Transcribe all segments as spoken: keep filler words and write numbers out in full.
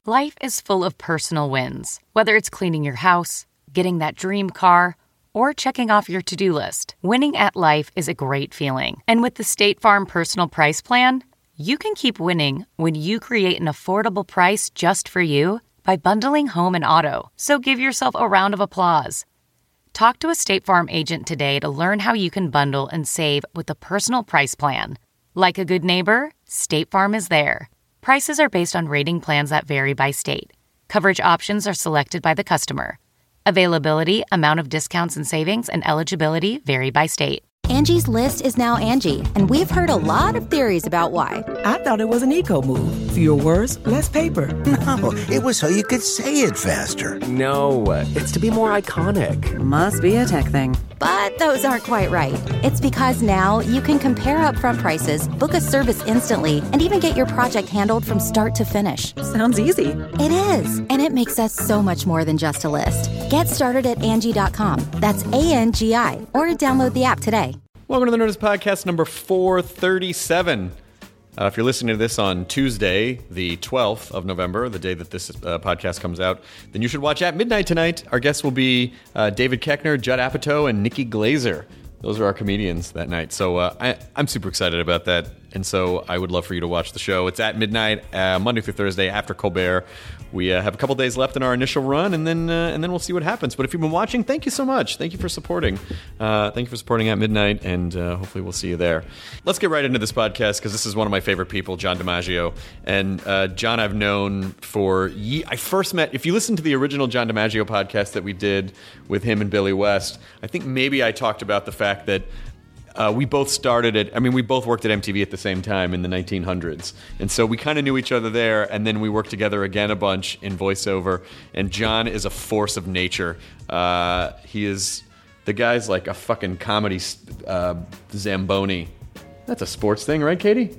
Life is full of personal wins, whether it's cleaning your house, getting that dream car, or checking off your to-do list. Winning at life is a great feeling. And with the State Farm Personal Price Plan, you can keep winning when you create an affordable price just for you by bundling home and auto. So give yourself a round of applause. Talk to a State Farm agent today to learn how you can bundle and save with the Personal Price Plan. Like a good neighbor, State Farm is there. Prices are based on rating plans that vary by state. Coverage options are selected by the customer. Availability, amount of discounts and savings, and eligibility vary by state. Angie's List is now Angie, and we've heard a lot of theories about why. I thought it was an eco-move. Fewer words, less paper. No, it was so you could say it faster. No, it's to be more iconic. Must be a tech thing. But those aren't quite right. It's because now you can compare upfront prices, book a service instantly, and even get your project handled from start to finish. Sounds easy. It is, and it makes us so much more than just a list. Get started at Angie dot com. That's A N G I, or download the app today. Welcome to the Nerdist Podcast number four thirty-seven. Uh, if you're listening to this on Tuesday, the twelfth of November, the day that this uh, podcast comes out, then you should watch At Midnight tonight. Our guests will be uh, David Koechner, Judd Apatow, and Nikki Glazer. Those are our comedians that night. So uh, I, I'm super excited about that. And so I would love for you to watch the show. It's at midnight, uh, Monday through Thursday after Colbert. We uh, have a couple days left in our initial run, and then uh, and then we'll see what happens. But if you've been watching, thank you so much. Thank you for supporting. Uh, thank you for supporting At Midnight, and uh, hopefully we'll see you there. Let's get right into this podcast, because this is one of my favorite people, John DiMaggio. And uh, John I've known for ye- I first met, if you listen to the original John DiMaggio podcast that we did with him and Billy West, I think maybe I talked about the fact that Uh, we both started at, I mean, we both worked at M T V at the same time in the nineteen hundreds. And so we kind of knew each other there, and then we worked together again a bunch in voiceover. And John is a force of nature. Uh, he is, the guy's like a fucking comedy uh, Zamboni. That's a sports thing, right, Katie?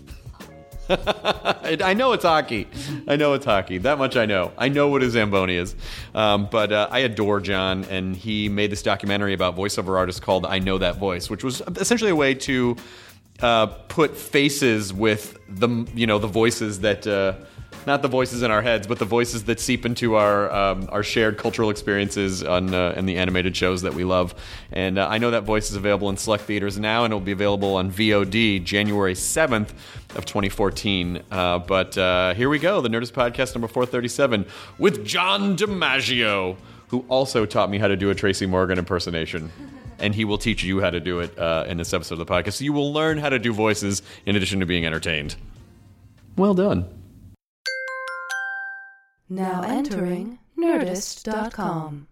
I know it's hockey. I know it's hockey. That much I know. I know what a Zamboni is. Um, but uh, I adore John, and he made this documentary about voiceover artists called I Know That Voice, which was essentially a way to uh, put faces with the, you know, the voices that... Uh, not the voices in our heads, but the voices that seep into our um, our shared cultural experiences on uh, in the animated shows that we love. And uh, I Know That Voice is available in select theaters now, and it will be available on V O D January seventh of twenty fourteen. Uh, but uh, here we go, the Nerdist Podcast number four thirty-seven with John DiMaggio, who also taught me how to do a Tracy Morgan impersonation. And he will teach you how to do it uh, in this episode of the podcast. So you will learn how to do voices in addition to being entertained. Well done. Now entering Nerdist dot com.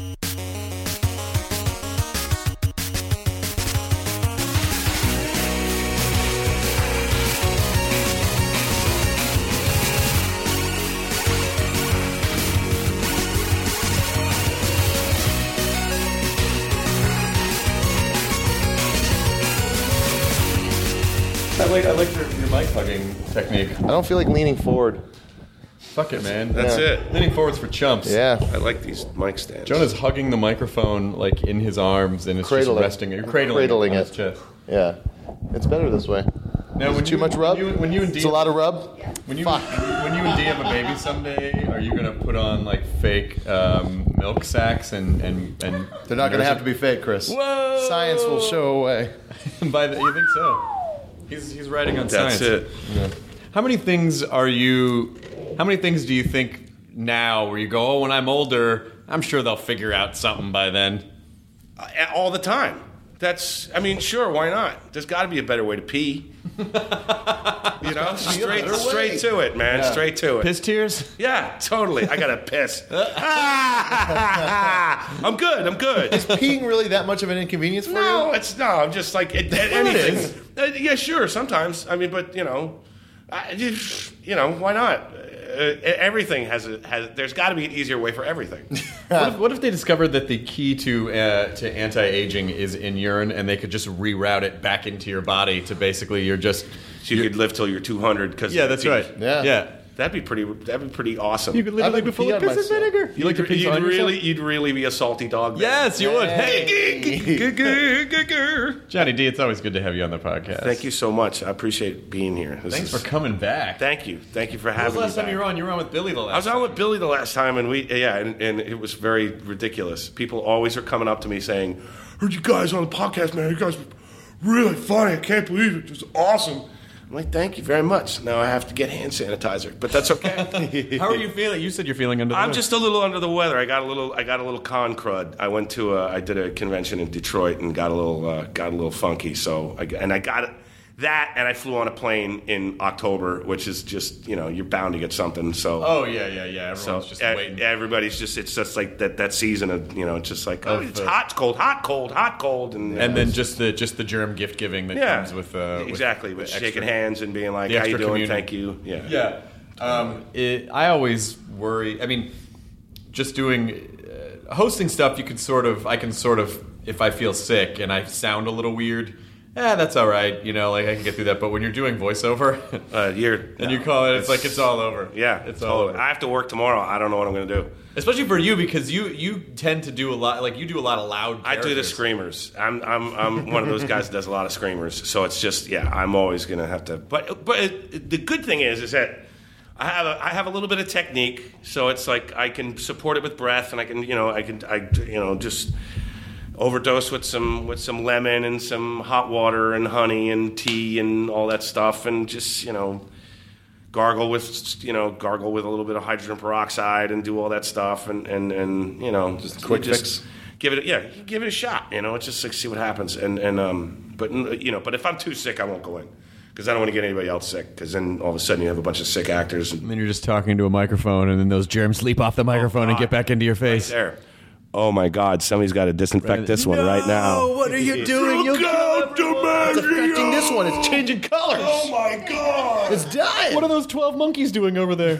I like, I like your, your mic hugging technique. I don't feel like leaning forward. Fuck it, man. That's Yeah. it. Leaning forward's for chumps. Yeah. I like these mic stands. Jonah's hugging the microphone like in his arms, and it's Cradling. just resting. You're cradling, Cradling it on it. his chest. Yeah. It's better this way. Now, Is when it too you- much rub? When you, when you and Dee, It's a lot of rub? When you Fuck. when you and Dee have a baby someday, are you gonna put on like fake um, milk sacks and and and? They're not going to have to be fake, Chris. Whoa! Science will show away. By the, you think so? He's he's writing on That's science. it. Yeah. How many things are you? How many things do you think now where you go, oh, when I'm older, I'm sure they'll figure out something by then? Uh, all the time. That's, I mean, sure, why not? There's got to be a better way to pee. You know, straight, straight to it, man. Yeah. Straight to it. Piss tears? Yeah, totally. I gotta piss. I'm good. I'm good. Is peeing really that much of an inconvenience for No, you? it's no. I'm just like it, Well, it anything. is. Uh, yeah, sure. Sometimes. I mean, but you know, I, just, you know, why not? Uh, everything has a has. There's got to be an easier way for everything. What if, what if they discovered that the key to uh, to anti-aging is in urine, and they could just reroute it back into your body to basically you're just So you could live till you're two hundred because yeah, that's right. Yeah. yeah. That'd be pretty. That'd be pretty awesome. You could literally be full of piss and vinegar. You like to piss you'd on really, yourself? you'd really be a salty dog. then. Yes, you would. Hey. Hey, Johnny D, it's always good to have you on the podcast. Thank you so much. I appreciate being here. This Thanks is, for coming back. Thank you. Thank you for When was having the me. last time back. you were on? You were on with Billy the last I was on with Billy the last time, and we yeah, and, and it was very ridiculous. People always are coming up to me saying, "Heard you guys on the podcast, man. You guys were really funny. I can't believe it. It was awesome." I'm like, "Thank you very much." Now I have to get hand sanitizer, but that's okay. How are you feeling? You said you're feeling under the I'm weather. just a little under the weather. I got a little. I got a little con crud. I went to. A, I did a convention in Detroit and got a little. Uh, got a little funky. So I, and I got it. That and I flew on a plane in October, which is just, you know, you're bound to get something. So Oh yeah, yeah, yeah. Everyone's so just e- waiting. everybody's just it's just like that that season of, you know, it's just like, oh, Of, it's uh, hot, it's cold, hot, cold, hot, cold, and and then just the just the germ gift giving that yeah, comes with uh, exactly with with the shaking extra- hands and being like, the how you extra doing? community. Thank you. Yeah, Yeah. Um, it, I always worry. I mean, just doing uh, hosting stuff, you can sort of. I can sort of, if I feel sick and I sound a little weird. Eh, that's all right. You know, like I can get through that. But when you're doing voiceover, uh, you're and no, you call it, it's, like it's all over. Yeah, it's all over. I have to work tomorrow. I don't know what I'm going to do. Especially for you, because you you tend to do a lot. Like you do a lot of loud. I do the characters. screamers. I'm I'm I'm one of those guys that does a lot of screamers. So it's just yeah, I'm always gonna have to. But but it, the good thing is is that I have a I have a little bit of technique. So it's like I can support it with breath, and I can you know I can I you know just overdose with some with some lemon and some hot water and honey and tea and all that stuff, and just you know. Gargle with, you know, gargle with a little bit of hydrogen peroxide and do all that stuff, and, and, and you know, Just a quick just fix. Give it, yeah, give it a shot. You know, it's just like see what happens. And and um, but you know, but if I'm too sick, I won't go in because I don't want to get anybody else sick. Because then all of a sudden you have a bunch of sick actors. And And then you're just talking to a microphone, and then those germs leap off the microphone and God. get back into your face. there. Oh my God! Somebody's got to disinfect this one right now. What are you doing? You'll kill It's affecting this one. It's changing colors. Oh my God! It's dying. What are those twelve monkeys doing over there?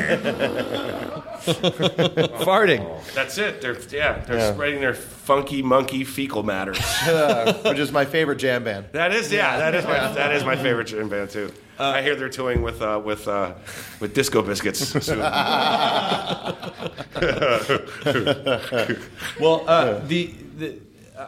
Farting. That's it. They're yeah, they're Yeah. spreading their funky monkey fecal matter. Uh, which is my favorite jam band. That is yeah, that is my that is my favorite jam band too. I hear they're touring with uh, with uh, with Disco Biscuits soon. Well, uh, the the uh,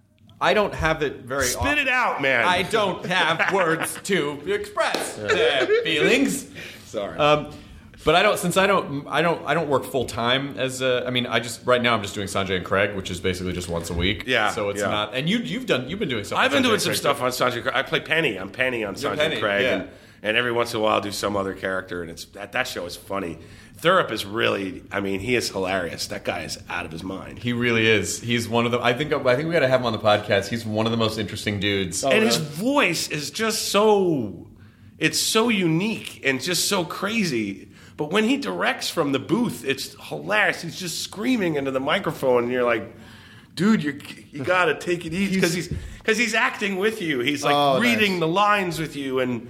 I don't have it very. Spit often. it out, man. I don't have words to express the feelings. Sorry. Um, but I don't since I don't I don't I don't work full time as a, I mean I just right now I'm just doing Sanjay and Craig, which is basically just once a week. Yeah, So it's yeah. not. And you you've done you've been doing stuff. I've with been Sanjay doing and some Craig, stuff too. on Sanjay Craig. I play Penny. I'm Penny on You're Sanjay Penny, and Craig, yeah. and, and every once in a while I'll do some other character, and it's that that show is funny. Thurup is really, I mean, he is hilarious. That guy is out of his mind. He really is. He's one of the. I think. I think we got to have him on the podcast. He's one of the most interesting dudes. and his voice is just so, it's so unique and just so crazy. But when he directs from the booth, it's hilarious. He's just screaming into the microphone, and you're like, dude, you you got to take it easy because he's because he's acting with you. He's like Oh, reading nice. the lines with you, and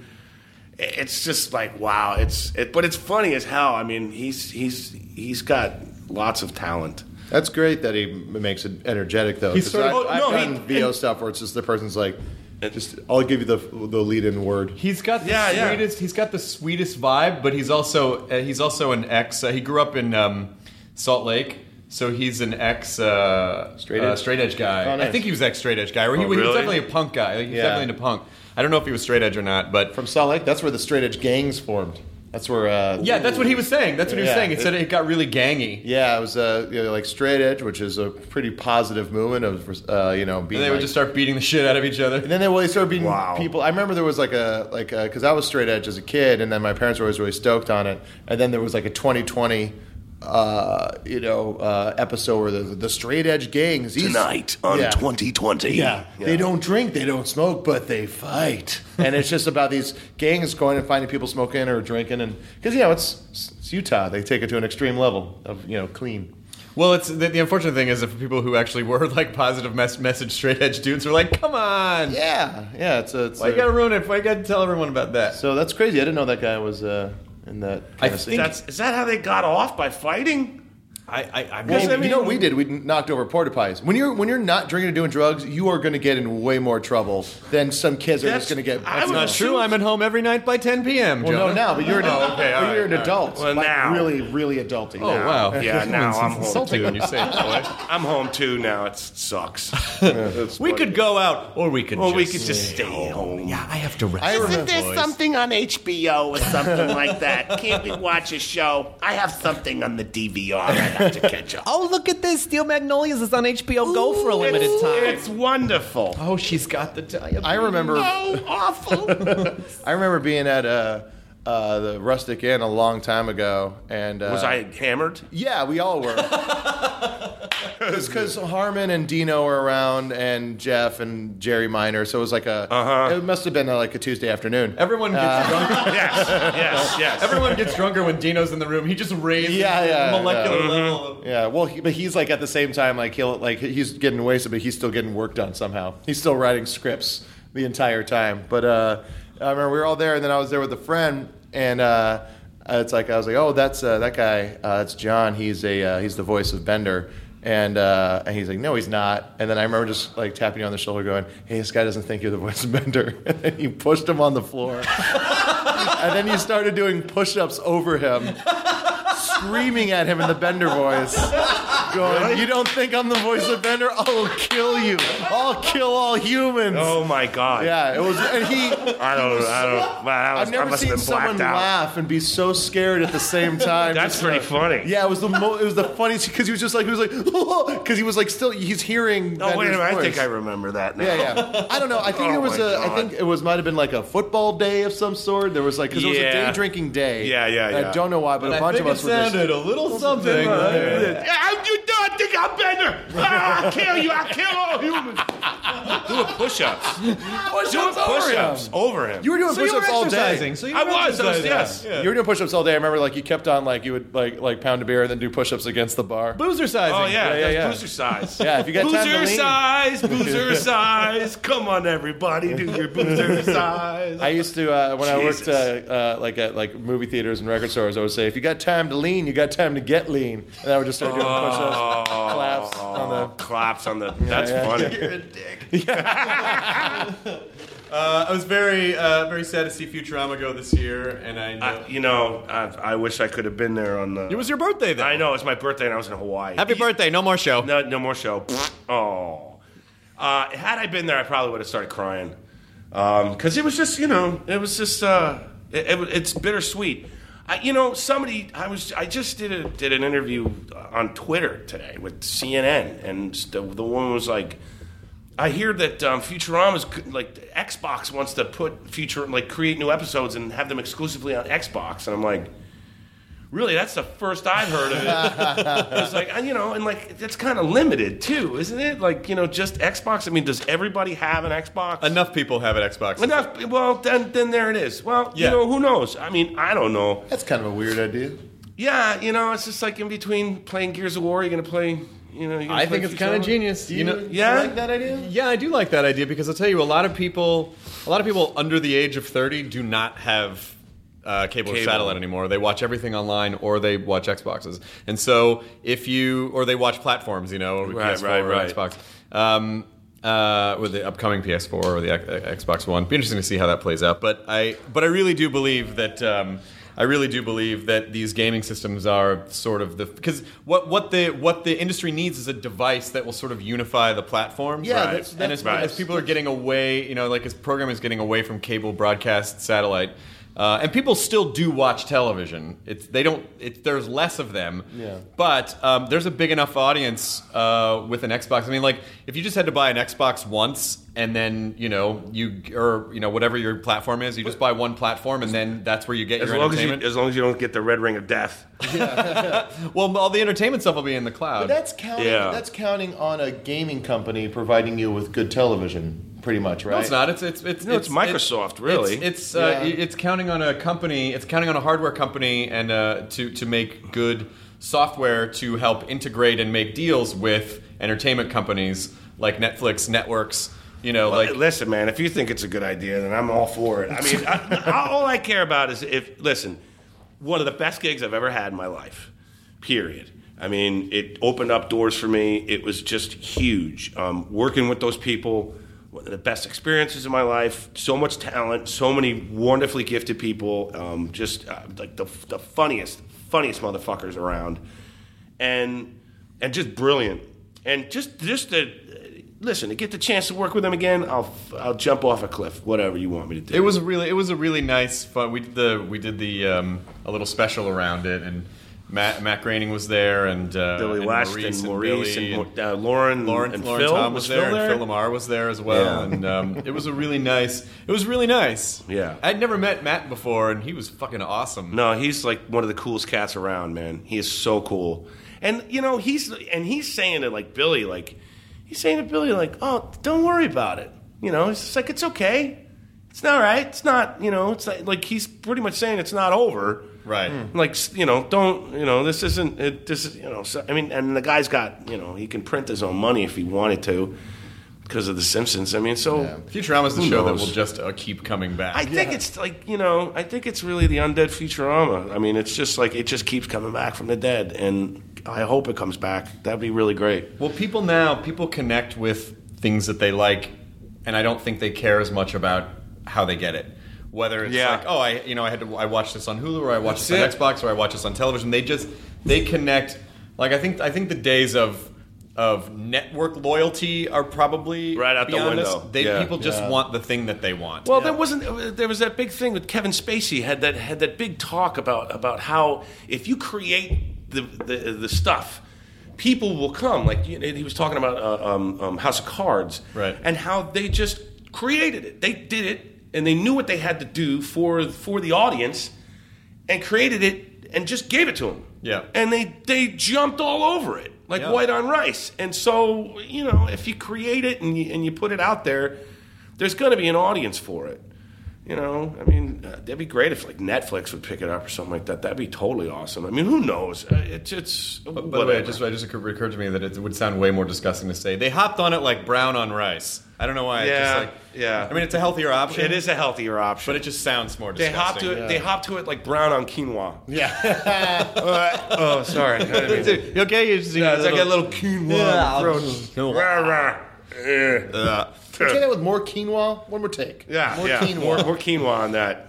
it's just like wow. It's it, but it's funny as hell. I mean, he's he's he's got lots of talent. That's great that he makes it energetic, though. He's 'cause sort of- I've, oh, I've no, done he- V O and- stuff where it's just the person's like, just I'll give you the the lead-in word. He's got the Yeah, yeah. sweetest. He's got the sweetest vibe, but he's also uh, he's also an ex. Uh, he grew up in um, Salt Lake, so he's an ex uh, Straight uh, edge? straight edge guy. Oh, nice. I think he was ex straight edge guy. Or he, Oh, he was really? definitely a punk guy. He was Yeah. definitely into punk. I don't know if he was straight edge or not, but From Salt Lake, that's where the straight edge gangs formed. That's where. Uh, yeah, that's what he was saying. That's what he was Yeah. saying. It said it got really gangy. Yeah, it was uh, you know, like straight edge, which is a pretty positive movement of uh, you know being. And they would like- just start beating the shit out of each other. And then they, well, they started beating Wow. people. I remember there was like a like because I was straight edge as a kid, and then my parents were always really stoked on it. And then there was like a twenty twenty, uh, you know, uh, episode where the, the straight edge gangs these- Tonight on Yeah. twenty twenty. Yeah. They don't drink, they don't smoke, but they fight. And it's just about these gangs going and finding people smoking or drinking, and because you know it's it's Utah, they take it to an extreme level of you know clean. Well, it's the, the unfortunate thing is if people who actually were like positive mes- message straight edge dudes are like, come on, Yeah, yeah. It's a. It's why you a- gotta ruin it? Why you gotta tell everyone about that? so that's crazy. I didn't know that guy was uh, in that. I Kind of think- That's is that how they got off by fighting? I, I, I Well, mean, you know what we did? We knocked over porta pies. When you're when you're not drinking and doing drugs, you are going to get in way more trouble than some kids are That's- just going to get. I That's would not assume- true. I'm at home every night by ten p.m. Well, no, Jonah. now, but you're an, Oh, okay, all but you're right, an all adult. Well, like now. really, really adulty. Oh now. wow. Yeah, now It's I'm home insulting too. when you say it that way. I'm home too now. It sucks. It's We funny. could go out, or we could. Or just we could just stay home. Yeah, I have to rest. I remember. Isn't there something on H B O or something like that? Can't we watch a show? I have something on the D V R I have to catch up. Oh, look at this. Steel Magnolias is on H B O Go for a limited it's, time. It's wonderful. Oh, she's got the diabetes. I remember. Oh, awful. I remember being at uh, uh, the Rustic Inn a long time ago, and uh, Was I hammered? Yeah, we all were. Because Harmon and Dino were around, and Jeff and Jerry Minor, so it was like a. Uh-huh. It must have been uh like a Tuesday afternoon. Everyone gets drunker. Yes, yes, yes. Everyone gets drunker when Dino's in the room. He just raises Yeah, yeah, the molecular yeah. level. Of, Yeah, well, he, but he's like at the same time, like he'll like he's getting wasted, but he's still getting work done somehow. He's still writing scripts the entire time. But uh, I remember we were all there, and then I was there with a friend, and uh, it's like I was like, oh, that's uh, that guy. Uh, that's John. He's a uh, he's the voice of Bender. And uh, and he's like, no, he's not. And then I remember just like tapping you on the shoulder, going, hey, this guy doesn't think you're the voice of Bender. And then you pushed him on the floor, and then you started doing push-ups over him, screaming at him in the Bender voice, going, you don't think I'm the voice of Bender? I'll kill you. I'll kill all humans. Oh my God. Yeah, it was, and he. I don't. I don't. Wow, I was, I've never I must seen have been someone blacked out. laugh and be so scared at the same time. That's Just, pretty uh, funny. Yeah, it was the mo- it was the funniest because he was just like he was like because he was like still he's hearing. Oh wait a Bender's minute! I voice. think I remember that now. Yeah, yeah. I don't know. I think Oh, there was my a. I God. think it was might have been like a football day of some sort. There was like because it was a Yeah. day drinking day. Yeah, yeah, And yeah. I don't know why, but a I bunch think of us it were just. sounded a little something. How you don't think I'm Bender? Ah, I'll kill you! I'll kill all humans. Doing push-ups. Doing push-ups over him. You were doing So you were push-ups all day. exercising. So you I were was. I was exercising. yes. You were doing push-ups all day. I remember, like you kept on, like you would like like pound a beer and then do push-ups against the bar. Boozer sizing. Oh yeah, Yeah, yeah, that's yeah. boozer size. Yeah, if you got time to boozer lean. size, boozer size. Come on, everybody, do your boozer size. I used to uh, when I worked Jesus. uh, uh, like at like movie theaters and record stores. I would say, if you got time to lean, you got time to get lean. And I would just start doing push-ups, claps on the. claps on the. That's yeah. funny. You're a dick. uh, I was very, uh, very sad to see Futurama go this year, and I know I, you know, I, I wish I could have been there on the. it was your birthday. Then I know it's my birthday and I was in Hawaii. Happy birthday! No more show. No, no more show. Oh, uh, had I been there, I probably would have started crying because it was just, you know, it was just, uh, it, it, it's bittersweet. I, you know, somebody, I was, I just did a did an interview on Twitter today with C N N, and the, the woman was like, I hear that um, Futurama's like Xbox wants to put future like create new episodes and have them exclusively on Xbox, and I'm like, really? That's the first I've heard of it. It's like, and, you know, and like it's kind of limited too, isn't it? Like, you know, just Xbox. I mean, does everybody have an Xbox? Enough people have an Xbox. Enough. Well, then then there it is. Well, Yeah. you know, who knows? I mean, I don't know. That's kind of a weird idea. Yeah, you know, it's just like in between playing Gears of War, you're gonna play. You know, you're gonna I play think it's kind of Futurama. genius. Do you know, Yeah? like that idea? Yeah, I do like that idea because I'll tell you, a lot of people, a lot of people under the age of thirty do not have uh, cable, or Cable. satellite anymore. They watch everything online, or they watch Xboxes. And so, if you, or they watch platforms, you know, or Right, P S four right, or right. Xbox, um, uh, with the upcoming P S four or the X- Xbox One. Be interesting to see how that plays out. But I, but I really do believe that. Um, I really do believe that these gaming systems are sort of the because what what the what the industry needs is a device that will sort of unify the platforms. Yeah, Right. that's, And that's as, right. as people are getting away, you know, like as program is getting away from cable broadcast satellite, uh, and people still do watch television. It's they don't. It, there's less of them. Yeah. But um, there's a big enough audience uh, with an Xbox. I mean, like if you just had to buy an Xbox once, and then you know you or you know whatever your platform is, you just buy one platform, and then that's where you get As your long as you, entertainment. as long as you don't get the red ring of death. Well, all the entertainment stuff will be in the cloud. But that's counting. Yeah. That's counting on a gaming company providing you with good television, pretty much, right? No, it's not. It's it's it's No, it's Microsoft, really. It's it's, uh, Yeah. it's counting on a company. It's counting on a hardware company and uh, to to make good software to help integrate and make deals with entertainment companies like Netflix, networks. You know, Well, like listen, man. If you think it's a good idea, then I'm all for it. I mean, I, I, all I care about is if listen. One of the best gigs I've ever had in my life. Period. I mean, it opened up doors for me. It was just huge. Um, working with those people, one of the best experiences of my life. So much talent, so many wonderfully gifted people. Um, just uh, like the the funniest, funniest motherfuckers around, and and just brilliant. And just just to listen, to get the chance to work with them again, I'll I'll jump off a cliff, whatever you want me to do. It was really it was a really nice fun. We did the we did the um, a little special around it, and Matt Matt Groening was there, and uh, Billy and West Maurice and and, Maurice Billy and, uh, Lauren Lauren, and Lauren Phil. Tom was, Was there, Phil there? and Phil Lamar was there as well, Yeah. and um, it was a really nice. It was really nice. Yeah. I'd never met Matt before, and he was fucking awesome. No, he's like one of the coolest cats around, man. He is so cool, and you know he's and he's saying to like Billy, like he's saying to Billy, like, oh, don't worry about it. You know, it's just like it's okay. It's not right. It's not. You know, it's not, like he's pretty much saying it's not over. Right. Like, you know, don't, you know, this isn't, it, this is, you know, so, I mean, and the guy's got, you know, he can print his own money if he wanted to because of The Simpsons. I mean, so. Yeah. Futurama's the who show knows? that will just uh, keep coming back. I think it's like, you know, I think it's really the undead Futurama. I mean, it's just like, it just keeps coming back from the dead. And I hope it comes back. That'd be really great. Well, people now, people connect with things that they like, and I don't think they care as much about how they get it. Whether it's Yeah. like, oh, I you know I had to I watched this on Hulu, or I watched That's this on it. Xbox, or I watched this on television. They just they connect. Like I think I think the days of of network loyalty are probably Right out the beyond us. window. They Yeah. people just Yeah. want the thing that they want. Well, there wasn't. There was that big thing with Kevin Spacey had that had that big talk about about how if you create the the, the stuff, people will come. Like you know, he was talking about uh, um, um, House of Cards, Right. And how they just created it. They did it, and they knew what they had to do for for the audience, and created it, and just gave it to them. Yeah. And they they jumped all over it like Yeah. white on rice. And so you know, if you create it and you, and you put it out there, there's going to be an audience for it. You know, I mean, uh, that'd be great if like Netflix would pick it up or something like that. That'd be totally awesome. I mean, who knows? Uh, It's it's. By the way, it just, it just occurred to me that it would sound way more disgusting to say they hopped on it like brown on rice. I don't know why. It's Yeah, just like, yeah. I mean, it's a healthier option. It is a healthier option, but it just sounds more they disgusting. hop to it. They hop to it like brown on quinoa. Yeah. Uh, oh, sorry. I didn't mean to- You okay? You just, Yeah, it's like a little quinoa. Yeah. throat. Rah, rah. Eh. Can we say that with more quinoa? One more take. Yeah, more yeah. quinoa. More, more quinoa on that.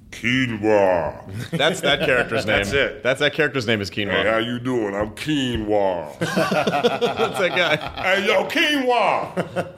Quinoa. That's that character's name. That's it. That's that character's name is Quinoa. Hey, how you doing? I'm Quinoa. That's that guy. Hey, yo, Quinoa.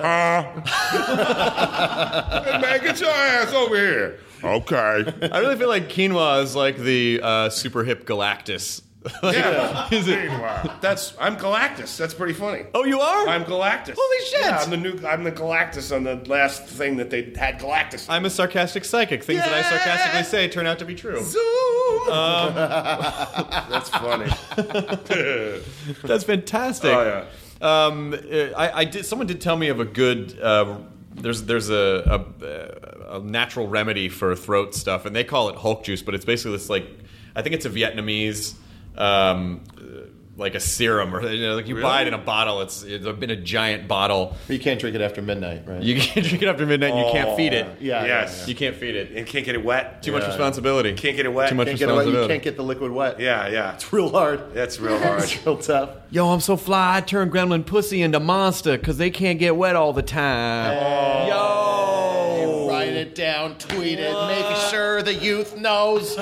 Huh? Hey, man, get your ass over here. Okay. I really feel like Quinoa is like the uh, super hip Galactus. Like, Yeah. is it? Quinoa. That's I'm Galactus. That's pretty funny. Oh, you are? I'm Galactus. Holy shit. Yeah, I'm the new. I'm the Galactus on the last thing that they had Galactus. I'm a sarcastic psychic. Things that I sarcastically say turn out to be true. Um, that's funny. That's fantastic. Oh, yeah. Um, I, I did. Someone did tell me of a good. Uh, there's there's a, a a natural remedy for throat stuff, and they call it Hulk juice, but it's basically this like I think it's a Vietnamese. Um, like a serum, or you know, like you Really? buy it in a bottle. It's it's in a giant bottle. You can't drink it after midnight, right? You can't drink it after midnight. and You can't feed it. Yeah. Yes. yeah, You can't feed it. And can't get it wet. Too much responsibility. Can't get it wet. Too much Can't get it wet. You responsibility. can't get the liquid wet. Yeah, yeah. It's real hard. That's real hard. It's real tough. Yo, I'm so fly. I turn gremlin pussy into monster because they can't get wet all the time. Yo. Write it down, tweet it, making sure the youth knows.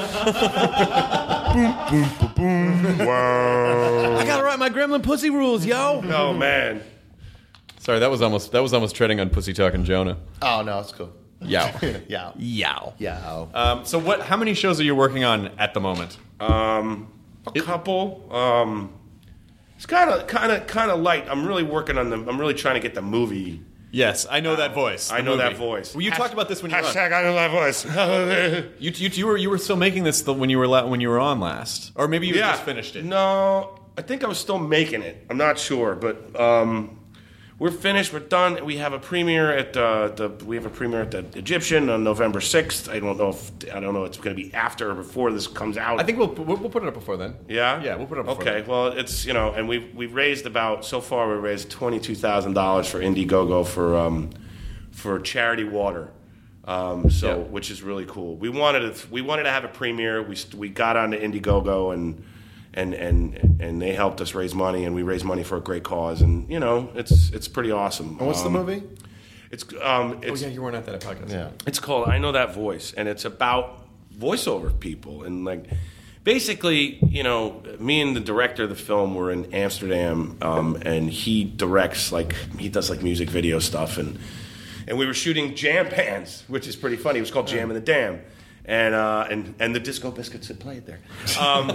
I gotta write my gremlin pussy rules, yo. Oh man. Sorry, that was almost that was almost treading on pussy talking Jonah. Oh no, it's cool. Yow. Yeah. Yow. Yeah. Um, so what? How many shows are you working on at the moment? Um, a couple. Um, it's kind of, kind of, kind of light. I'm really working on the. I'm really trying to get the movie. Yes, I know that voice. I the know movie. that voice. Well, you talked about this when you were on. Hashtag I know that voice. You, you, you were you were still making this the- when you were la- when you were on last, or maybe you yeah. just finished it. No, I think I was still making it. I'm not sure, but um, we're finished. We're done. We have a premiere at uh, the. We have a premiere at the Egyptian on November sixth. I don't know if I don't know. It's going to be after or before this comes out. I think we'll we'll, we'll put it up before then. Yeah, yeah, we'll put it up. Before Okay, then. well, it's you know, and we've we've raised about so far we raised twenty two thousand dollars for Indiegogo for um, for charity water. Um, so Yeah. which is really cool. We wanted to we wanted to have a premiere. We st- we got onto Indiegogo and and and and they helped us raise money, and we raised money for a great cause, and you know, it's it's pretty awesome. And what's um, the movie? It's um, it's, oh yeah, you weren't at that podcast. Yeah, it's called I Know That Voice, and it's about voiceover people, and like basically, you know, me and the director of the film were in Amsterdam, um, and he directs like he does like music video stuff, and and we were shooting jam bands, which is pretty funny. It was called Jam in the Dam. And uh, and and the Disco Biscuits had played there. Um,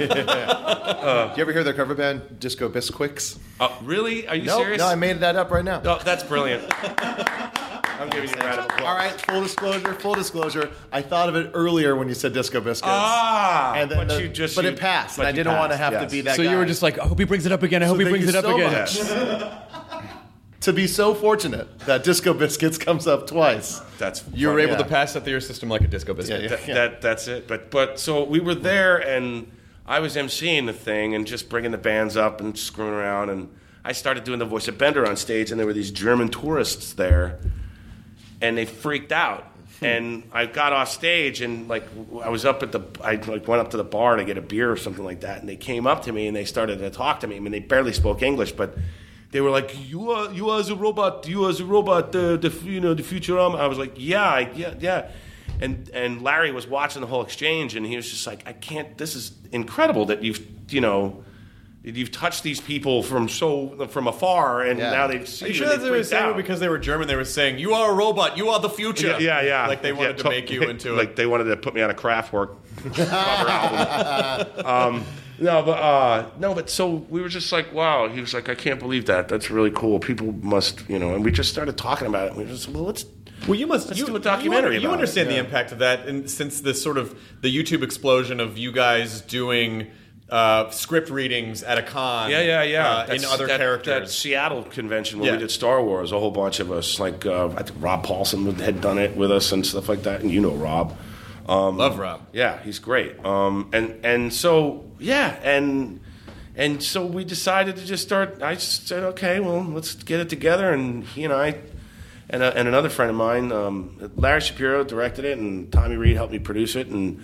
uh, Do you ever hear their cover band, Disco Bisquicks? Uh, really? Are you nope, serious? No, I made that up right now. Oh, that's brilliant. I'm giving you a round of applause. All right, full disclosure, full disclosure. I thought of it earlier when you said Disco Biscuits. Ah, and then but the, you just but you, it passed, but and I didn't passed, want to have yes. to be that so guy. you were just like, I hope he brings it up again. I so hope he thank brings you it up so again. much. To be so fortunate that Disco Biscuits comes up twice. That's you were funny. able yeah. to pass that through your system like a Disco Biscuit. Yeah, yeah. That, that that's it. But but so we were there, and I was emceeing the thing and just bringing the bands up and screwing around, and I started doing the voice of Bender on stage, and there were these German tourists there, and they freaked out. And I got off stage, and like I was up at the, I like went up to the bar to get a beer or something like that, and they came up to me and they started to talk to me. I mean, they barely spoke English, but they were like, "You are, you are the robot. You are the robot. The, the you know, the Futurama." I was like, "Yeah, I, yeah, yeah." And and Larry was watching the whole exchange, and he was just like, "I can't. This is incredible that you've, you know." You've touched these people from so from afar, and Yeah. now they've seen Are you you sure and that they they were freaked saying out. it because they were German? They were saying, "You are a robot. You are the future." Yeah, yeah, yeah. Like they wanted Yeah, to make you into like it. they wanted to put me on a Kraftwerk cover album. Um, no, but uh, no, but so we were just like, wow. He was like, I can't believe that. That's really cool. People must, you know. And we just started talking about it. We were just, well, let's. Well, you must. Let's you, do a documentary You, you about it. understand the Yeah. impact of that, and since this sort of the YouTube explosion of you guys doing uh, script readings at a con. Yeah, yeah, yeah. Uh, in That's- other that, characters. That Seattle convention where Yeah. we did Star Wars, a whole bunch of us, like uh, I think Rob Paulson had done it with us and stuff like that, and you know Rob. Um, Love Rob. Yeah, he's great. Um, and and so yeah, and and so we decided to just start. I just said, okay, well, let's get it together, and he and I. And, uh, and another friend of mine, um, Larry Shapiro, directed it, and Tommy Reed helped me produce it, and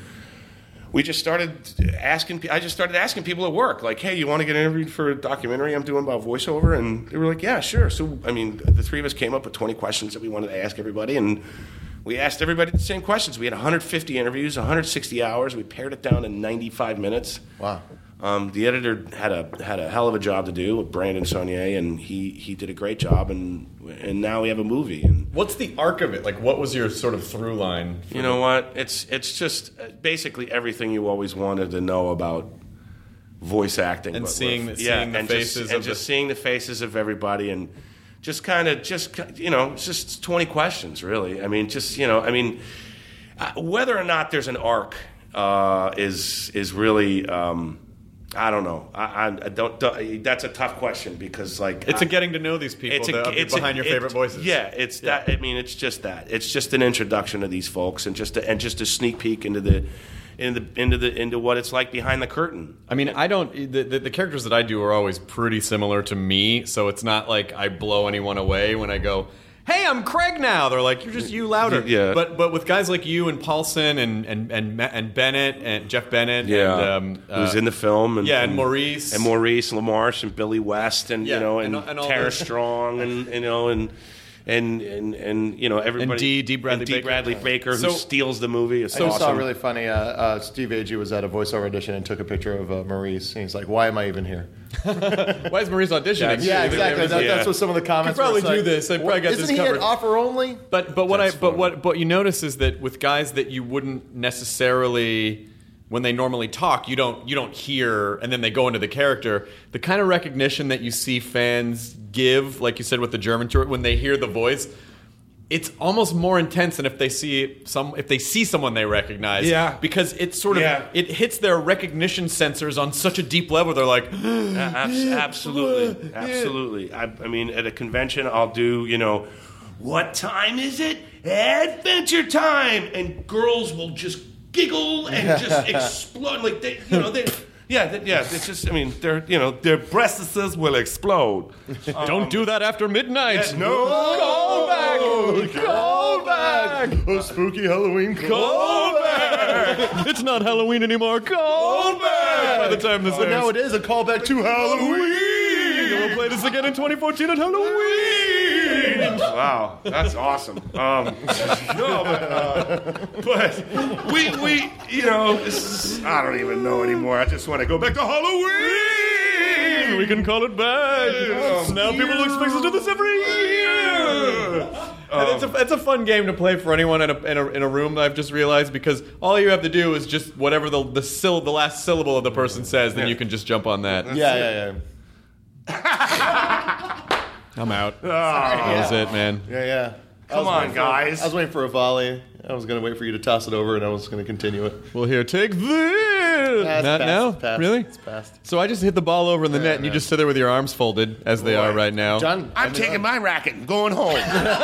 we just started asking. I just started asking people at work, like, "Hey, you want to get interviewed for a documentary I'm doing about voiceover?" And they were like, "Yeah, sure." So, I mean, the three of us came up with twenty questions that we wanted to ask everybody, and we asked everybody the same questions. We had one hundred fifty interviews, one hundred sixty hours. We pared it down to ninety-five minutes. Wow. Um, the editor had a had a hell of a job to do with Brandon Saunier, and he, he did a great job, and and now we have a movie. And What's the arc of it? Like, what was your sort of through line? for you know what? It's it's just basically everything you always wanted to know about voice acting, And but seeing- with- seeing the and faces just, of and just the- seeing the faces of everybody, and just kind of just you know, it's just twenty questions, really. I mean, just you know, I mean, uh, whether or not there's an arc uh, is is really. Um, I don't know. I, I, I don't, don't. That's a tough question because, like, It's I, a getting to know these people it's a, the, it's behind a, your favorite it's, voices. Yeah, it's that. I mean, it's just that. It's just an introduction to these folks, and just a, and just a sneak peek into the into the into the into what it's like behind the curtain. I mean, I don't. The, the, the characters that I do are always pretty similar to me, so it's not like I blow anyone away when I go, "Hey, I'm Craig now." They're like, "You're just you louder." Yeah. But but with guys like you and Paulson and and and, and Bennett and Jeff Bennett, Yeah, and, um, who's uh, in the film, and, yeah, and Maurice, and Maurice LaMarche and Billy West, and Yeah, you know, and, and- and all Tara the- Strong, and you know, and. And, and and you know everybody And Dee- Dee Bradley and Dee Baker. Bradley Baker who So- steals the movie. It's I just awesome. saw really funny. Uh, uh, Steve Agee was at a voiceover audition and took a picture of uh, Maurice. And he's like, "Why am I even here?" Why is Maurice auditioning? Yeah, exactly. That, Yeah. That's what some of the comments. Could probably were. It's do this. I probably got Isn't this he covered. at offer only? But but what That's I but funny. what what you notice is that with guys that you wouldn't necessarily when they normally talk, you don't you don't hear, and then they go into the character. The kind of recognition that you see fans give, like you said with the German tour, when they hear the voice, it's almost more intense than if they see some if they see someone they recognize. Yeah. because it's sort of Yeah. it hits their recognition sensors on such a deep level. They're like, A- abs- absolutely, absolutely. I, I mean, at a convention, I'll do, you know, what time is it? Adventure time, and girls will just giggle and just explode like they, you know, they. Yeah, they, yeah. It's just, I mean, their, you know, their breasts will explode. "Don't do that after midnight." Yeah, no. go back, go back. Oh, spooky Halloween. Go back! It's not Halloween anymore. Go back! by the time this But airs. now it is a callback to Halloween. We'll play this again in twenty fourteen at Halloween. Wow, that's awesome. Um, no, but, uh, but we, we, you know, this is, I don't even know anymore. I just want to go back to Halloween. We can call it back. Um, now people expect us to do this every year. And it's, a, it's a fun game to play for anyone in a, in a in a room. I've just realized because all you have to do is just whatever the the, syll- the last syllable of the person says, then Yeah. you can just jump on that. Yeah, yeah, yeah. I'm out. Oh, That was it, man. Yeah, yeah. I Come was on, waiting for- guys. I was waiting for a volley. I was going to wait for you to toss it over, and I was going to continue it. Well, here, take this. it's Not past, now? it's past, Really? it's past. So I just hit the ball over in the Yeah, net, and you man. just sit there with your arms folded, as they Boy. are right now. John, I'm taking my racket and going home.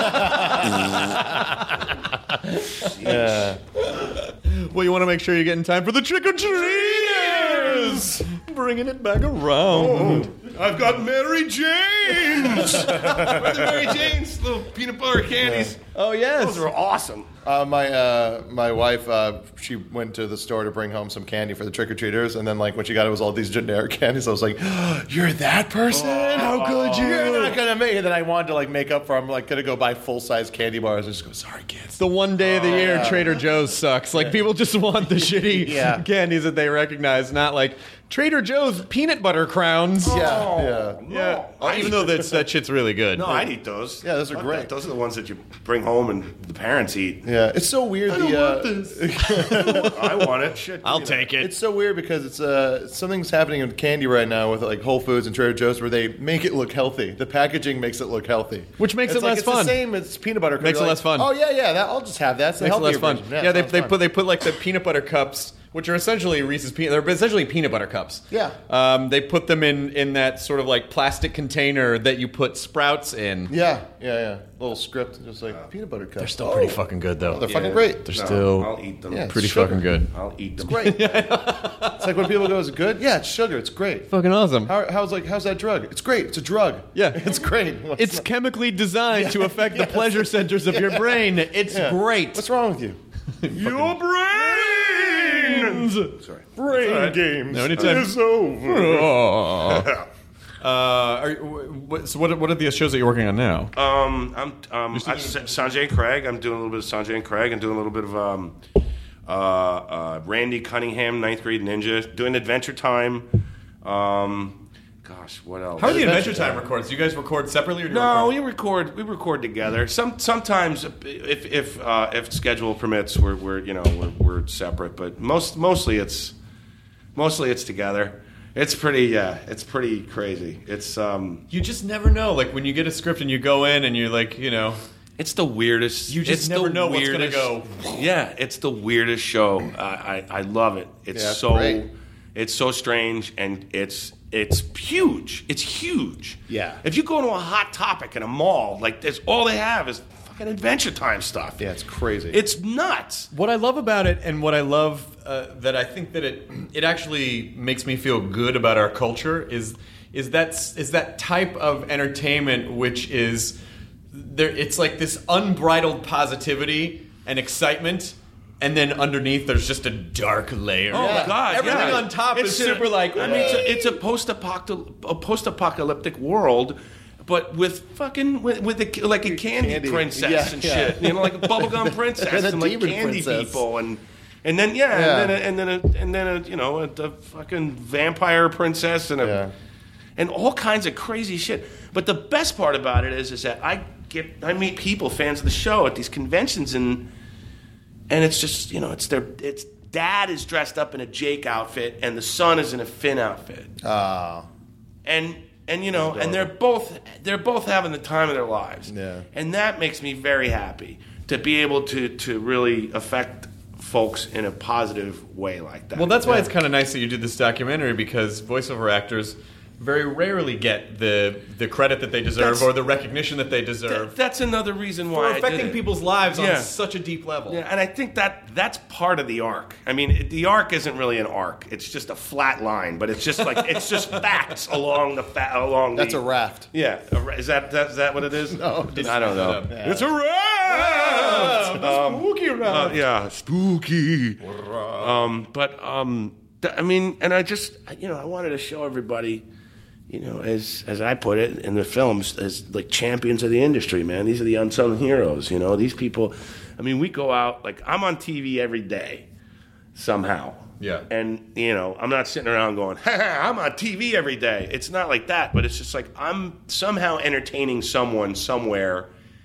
Yeah. Well, you want to make sure you get in time for the trick-or-treaters! Bringing it back around. I've got Mary Jane's. Where the Mary Jane's little peanut butter candies? Oh, yes. Those are awesome. Uh, my uh, my wife, uh, she went to the store to bring home some candy for the trick-or-treaters, and then like when she got it, it was all these generic candies. I was like, "You're that person? How could you? You're not gonna make it." And then I wanted to like make up for. I'm like gonna go buy full-size candy bars and just go, "Sorry, kids." The one day of the year Trader Joe's sucks. Like, people just want the shitty Yeah. candies that they recognize, not like Trader Joe's peanut butter crowns. Yeah, yeah. Yeah. Uh, even though that's, that shit's really good. No, I'd eat those. Yeah, those are Fuck great. that. Those are the ones that you bring home and the parents eat. Yeah, it's so weird. I the, don't uh, want this. I want it. Shit. I'll you know. take it. It's so weird because it's uh something's happening in candy right now with like Whole Foods and Trader Joe's where they make it look healthy. The packaging makes it look healthy, Which makes it's it like, less it's fun. the same as peanut butter. 'cause Makes you're it like, less fun. Oh yeah, yeah. That I'll just have that. It's the Makes it healthier less fun. version. Yeah, they, sounds they fun. put they put like the peanut butter cups, which are essentially Reese's peanut. They're essentially peanut butter cups. Yeah. Um, they put them in in that sort of like plastic container that you put Sprouts in. Yeah, yeah, yeah. Little script, just like peanut butter cups. They're still pretty fucking good though. Oh, they're Yeah. fucking great. They're No, still I'll eat them. Yeah, it's pretty sugar. fucking good. I'll eat them. Great. It's like when people go, "Is it good?" Yeah, it's sugar. It's great. Fucking awesome. How, how's like how's that drug? It's great. It's a drug. Yeah. it's great. What's It's not- chemically designed to affect the pleasure centers of your brain. It's yeah. great. What's wrong with you? Your brains. Sorry. Brain all right. games. No, anytime. It's over. Oh. Uh, are, what, so what, what are the shows that you're working on now? Um, I'm um, I, Sanjay and Craig. I'm doing a little bit of Sanjay and Craig. I'm doing a little bit of um, uh, uh, Randy Cunningham, ninth grade ninja. Doing Adventure Time. Um, gosh, what else? How are the Adventure Time records? Do you guys record separately, or do you No, record? we record. We record together. Some sometimes, if if uh, if schedule permits, we're we're you know we're, we're separate. But most mostly it's mostly it's together. It's pretty yeah. It's pretty crazy. It's um. You just never know. Like when you get a script and you go in and you're like, you know, It's the weirdest. You just it's never the know what's gonna weirdest- go. Yeah, it's the weirdest show. I I, I love it. It's Yeah, it's so great. it's so strange and it's it's huge. It's huge. Yeah. If you go to a Hot Topic in a mall, like that's all they have is fucking Adventure Time stuff. Yeah, it's crazy. It's nuts. what I love about it, and what I love uh, that I think that it it actually makes me feel good about our culture is is that is that type of entertainment which is there. It's like this unbridled positivity and excitement. And then underneath, there's just a dark layer. Oh Yeah. God! Everything yeah. on top It's is a- super like. I mean, it's a, it's a post-apocalyptic, a post-apocalyptic world, but with fucking with, with a, like a candy, Candy. princess Yeah, and yeah. shit. You know, like a bubblegum princess And and, a like demon candy princess. people and. And then yeah, Yeah. and then a, and then a, and then a, you know a, a fucking vampire princess and a Yeah. and all kinds of crazy shit. But the best part about it is is that I get I meet people fans of the show at these conventions and and it's just you know it's their it's dad is dressed up in a Jake outfit and the son is in a Finn outfit Ah, and and you know and they're both they're both having the time of their lives Yeah. and that makes me very happy to be able to to really affect folks in a positive way like that. Well, that's why it's kind of nice that you did this documentary, because voiceover actors very rarely get the the credit that they deserve That's- or the recognition that they deserve Th- that's another reason for why I did affecting it. people's lives Yeah. on such a deep level. Yeah, and I think that that's part of the arc. I mean, it, the arc isn't really an arc; it's just a flat line. But it's just like it's just facts along the fa- along. that's the, a raft. Yeah, a ra- is that, that is that what it is? No, just- I don't know. Yeah. It's a raft. spooky Uh, yeah, spooky. Um, but um, I mean, and I just, you know, I wanted to show everybody, you know, as as I put it in the films, as like champions of the industry, man. These are the unsung heroes, you know. These people, I mean, we go out, like, I'm on T V every day, somehow. Yeah. And, you know, I'm not sitting around going, ha ha, I'm on T V every day. It's not like that, but it's just like I'm somehow entertaining someone somewhere,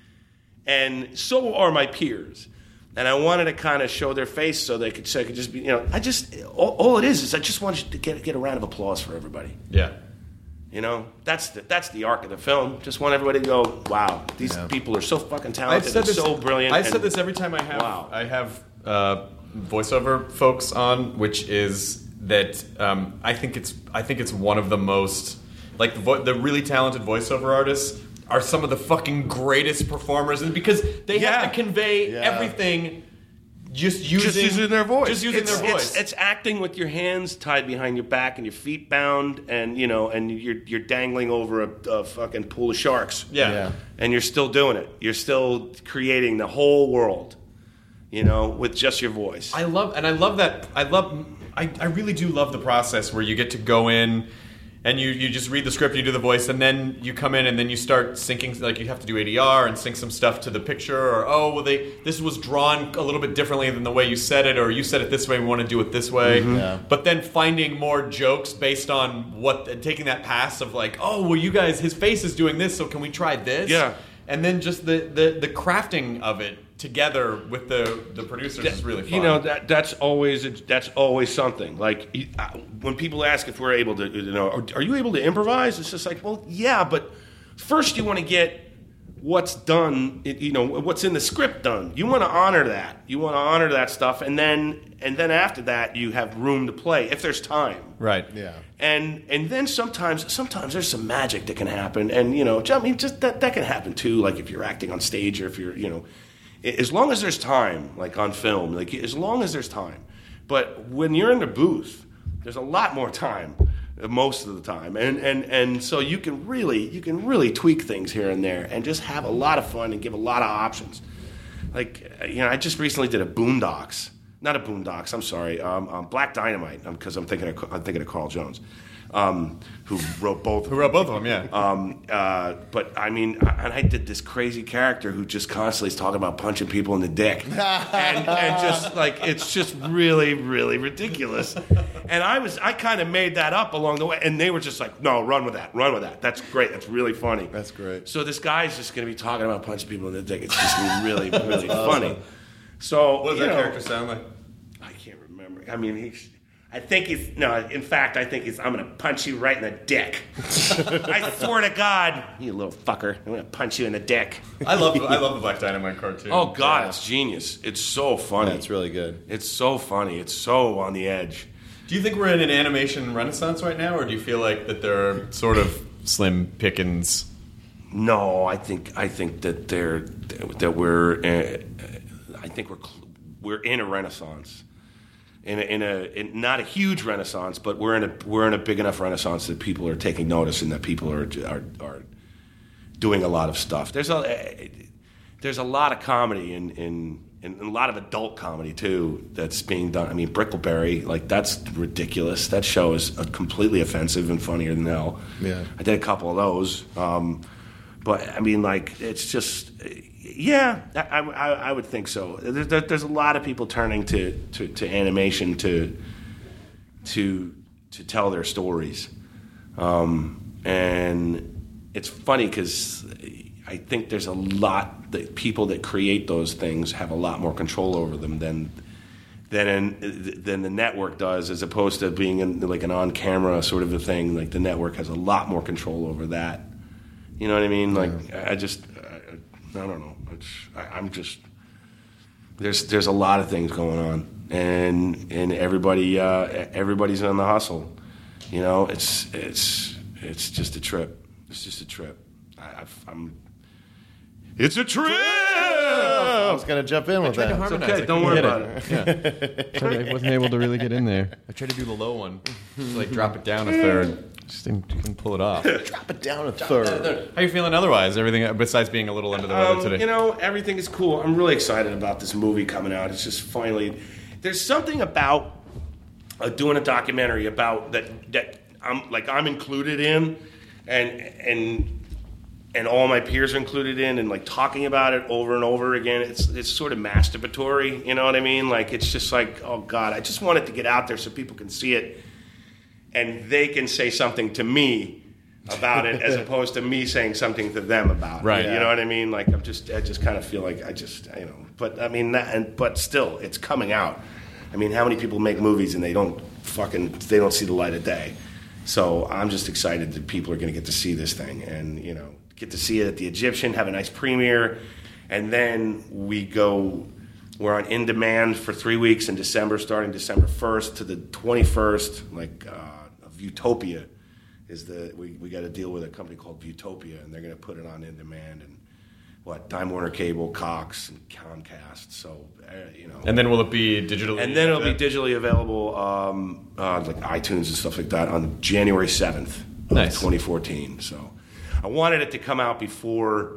and so are my peers. And I wanted to kind of show their face so they could, so I could just be, you know, I just, all, all it is is I just want you to get get a round of applause for everybody. Yeah. You know, that's the, that's the arc of the film. Just want everybody to go, wow, these Yeah. people are so fucking I've talented said and this, so brilliant. I've said and- this every time I have Wow. I have uh, voiceover folks on, which is that um, I think it's I think it's one of the most, like, the, vo- the really talented voiceover artists are some of the fucking greatest performers, and because they Yeah. have to convey Yeah. everything just using, just using their voice. Just using it's, their voice. It's, it's acting with your hands tied behind your back and your feet bound, and you know, and you're you're dangling over a, a fucking pool of sharks. Yeah. Yeah. And you're still doing it. You're still creating the whole world, you know, with just your voice. I love, and I love that. I love, I, I really do love the process where you get to go in and you, you just read the script, you do the voice, and then you come in and then you start syncing, like you have to do A D R and sync some stuff to the picture, or, oh, well, they this was drawn a little bit differently than the way you said it, or you said it this way, we want to do it this way. Mm-hmm. Yeah. But then finding more jokes based on what, taking that pass of like, oh, well, you guys, his face is doing this, so can we try this? Yeah. And then just the, the, the crafting of it together with the, the producers is really fun. You know, that that's always that's always something. Like you- uh, when people ask if we're able to, you know, are, are you able to improvise? It's just like, well, yeah, but first you want to get what's done, it- you know, what's in the script done. You want to honor that. You want to honor that stuff, and then and then after that, you have room to play if there's time. Right. Yeah. And and then sometimes sometimes there's some magic that can happen, and you know, I mean, just that that can happen too. Like if you're acting on stage, or if you're, you know, as long as there's time, like on film, like as long as there's time. But when you're in the booth, there's a lot more time uh, most of the time, and and and so you can really you can really tweak things here and there, and just have a lot of fun and give a lot of options. Like uh, you know, I just recently did a Boondocks. Not a Boondocks. I'm sorry. Um, um, Black Dynamite. Because I'm thinking of I'm thinking of Carl Jones, um, who wrote both. Who wrote both of them? Yeah. Um, uh, but I mean, I- and I did this crazy character who just constantly is talking about punching people in the dick, and, and just like it's just really, really ridiculous. And I was, I kind of made that up along the way, and they were just like, "No, run with that, run with that. That's great. That's really funny. That's great." So this guy's just going to be talking about punching people in the dick. It's just gonna be really, really funny. So What does you that know, character sound like? I can't remember. I mean, he's. I think he's no. In fact, I think he's. I'm gonna punch you right in the dick. I swear to God, you little fucker. I'm gonna punch you in the dick. I love I love the Black Dynamite cartoon. Oh God, it's genius. It's so funny. Yeah, it's really good. It's so funny. It's so on the edge. Do you think we're in an animation renaissance right now, or do you feel like that there are sort of slim pickings? No, I think I think that they're that we're. Uh, I think we're cl- we're in a renaissance. In a, in a in not a huge renaissance, but we're in a we're in a big enough renaissance that people are taking notice and that people are are, are doing a lot of stuff. There's a there's a lot of comedy in, in and a lot of adult comedy too that's being done. I mean, Brickleberry, like that's ridiculous. That show is uh, completely offensive and funnier than hell. Yeah. I did a couple of those, um, but I mean, like it's just. Yeah, I, I, I would think so. There, there, there's a lot of people turning to, to, to animation to to to tell their stories, um, and it's funny because I think there's a lot that people that create those things have a lot more control over them than than in, than the network does, as opposed to being in, like an on-camera sort of a thing. Like the network has a lot more control over that. You know what I mean? Like yeah. I just. I don't know. It's, I, I'm just there's there's a lot of things going on, and and everybody uh, everybody's on the hustle. You know, it's it's it's just a trip. It's just a trip. I, I've, I'm. It's a trip. I was gonna jump in with that. To harmonize. Okay, I don't couldn't worry get about it. it. Yeah. I wasn't able to really get in there. I tried to do the low one, just like drop it down a third. Just didn't, couldn't pull it off. Drop it down a third. How are you feeling otherwise? Everything besides being a little under the weather Um, today. you know, everything is cool. I'm really excited about this movie coming out. It's just finally, there's something about uh, doing a documentary about that that I'm like I'm included in, and and and all my peers are included in, and like talking about it over and over again. It's it's sort of masturbatory, you know what I mean? Like it's just like, oh God, I just want it to get out there so people can see it, and they can say something to me about it as opposed to me saying something to them about right. it. You know what I mean? Like I'm just, I just kind of feel like I just, you know. But I mean, that, and but still, it's coming out. I mean, how many people make movies and they don't fucking, they don't see the light of day? So I'm just excited that people are going to get to see this thing, and you know, get to see it at the Egyptian, have a nice premiere, and then we go. We're on In Demand for three weeks in December, starting December first to the twenty-first, like uh, of Utopia. Is the we, we got to deal with a company called Utopia, and they're going to put it on In Demand and what Time Warner Cable, Cox, and Comcast. So uh, you know, and then will it be digitally? And then it'll be digitally available, um, uh, like iTunes and stuff like that, on January seventh, nice. of twenty fourteen. So I wanted it to come out before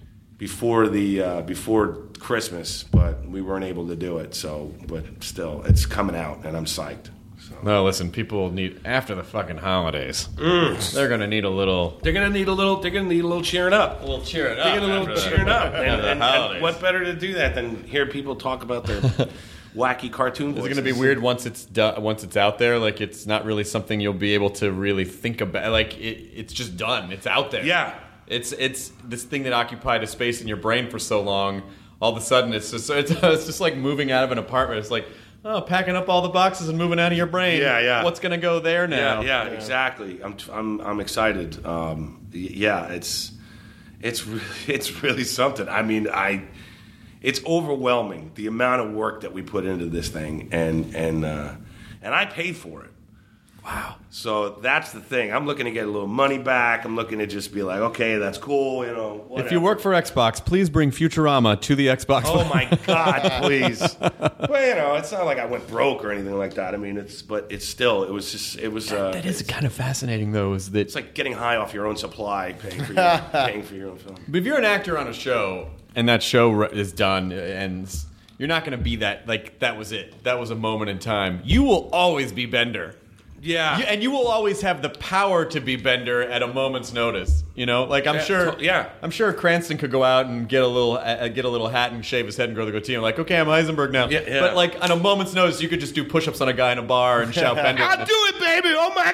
before the uh, before Christmas, but we weren't able to do it. So, but still, it's coming out, and I'm psyched. No, listen, people need after the fucking holidays. Mm. They're gonna need a little. They're gonna need a little. They're gonna need a little cheering up. A little cheering up. They're gonna need a little after cheering the, up. And, the and, and what better to do that than hear people talk about their wacky cartoon voices? It's gonna be weird once it's done. Once it's out there, like it's not really something you'll be able to really think about. Like it, it's just done. It's out there. Yeah. It's it's this thing that occupied a space in your brain for so long. All of a sudden, it's just it's, it's just like moving out of an apartment. It's like. Oh, packing up all the boxes and moving out of your brain. Yeah, yeah. What's going to go there now? Yeah, yeah, exactly. I'm, I'm, I'm excited. Um, yeah, it's, it's really, it's really something. I mean, I, it's overwhelming the amount of work that we put into this thing, and and uh, and I paid for it. Wow. So that's the thing. I'm looking to get a little money back. I'm looking to just be like, okay, that's cool, you know. Whatever. If you work for Xbox, please bring Futurama to the Xbox. Oh my God, please. Well, you know, it's not like I went broke or anything like that. I mean, it's but it's still, it was just, it was. Uh, that is kind of fascinating, though. Is that it's like getting high off your own supply, paying for your, paying for your own film. But if you're an actor on a show and that show is done and you're not going to be that like that was it. That was a moment in time. You will always be Bender. Yeah, you, and you will always have the power to be Bender at a moment's notice. You know, like I'm yeah, sure. To, yeah, I'm sure Cranston could go out and get a little, uh, get a little hat and shave his head and grow the goatee. And like, okay, I'm Heisenberg now. Yeah, yeah. But like on a moment's notice, you could just do push-ups on a guy in a bar and shout Bender. I'll do it, baby. Oh my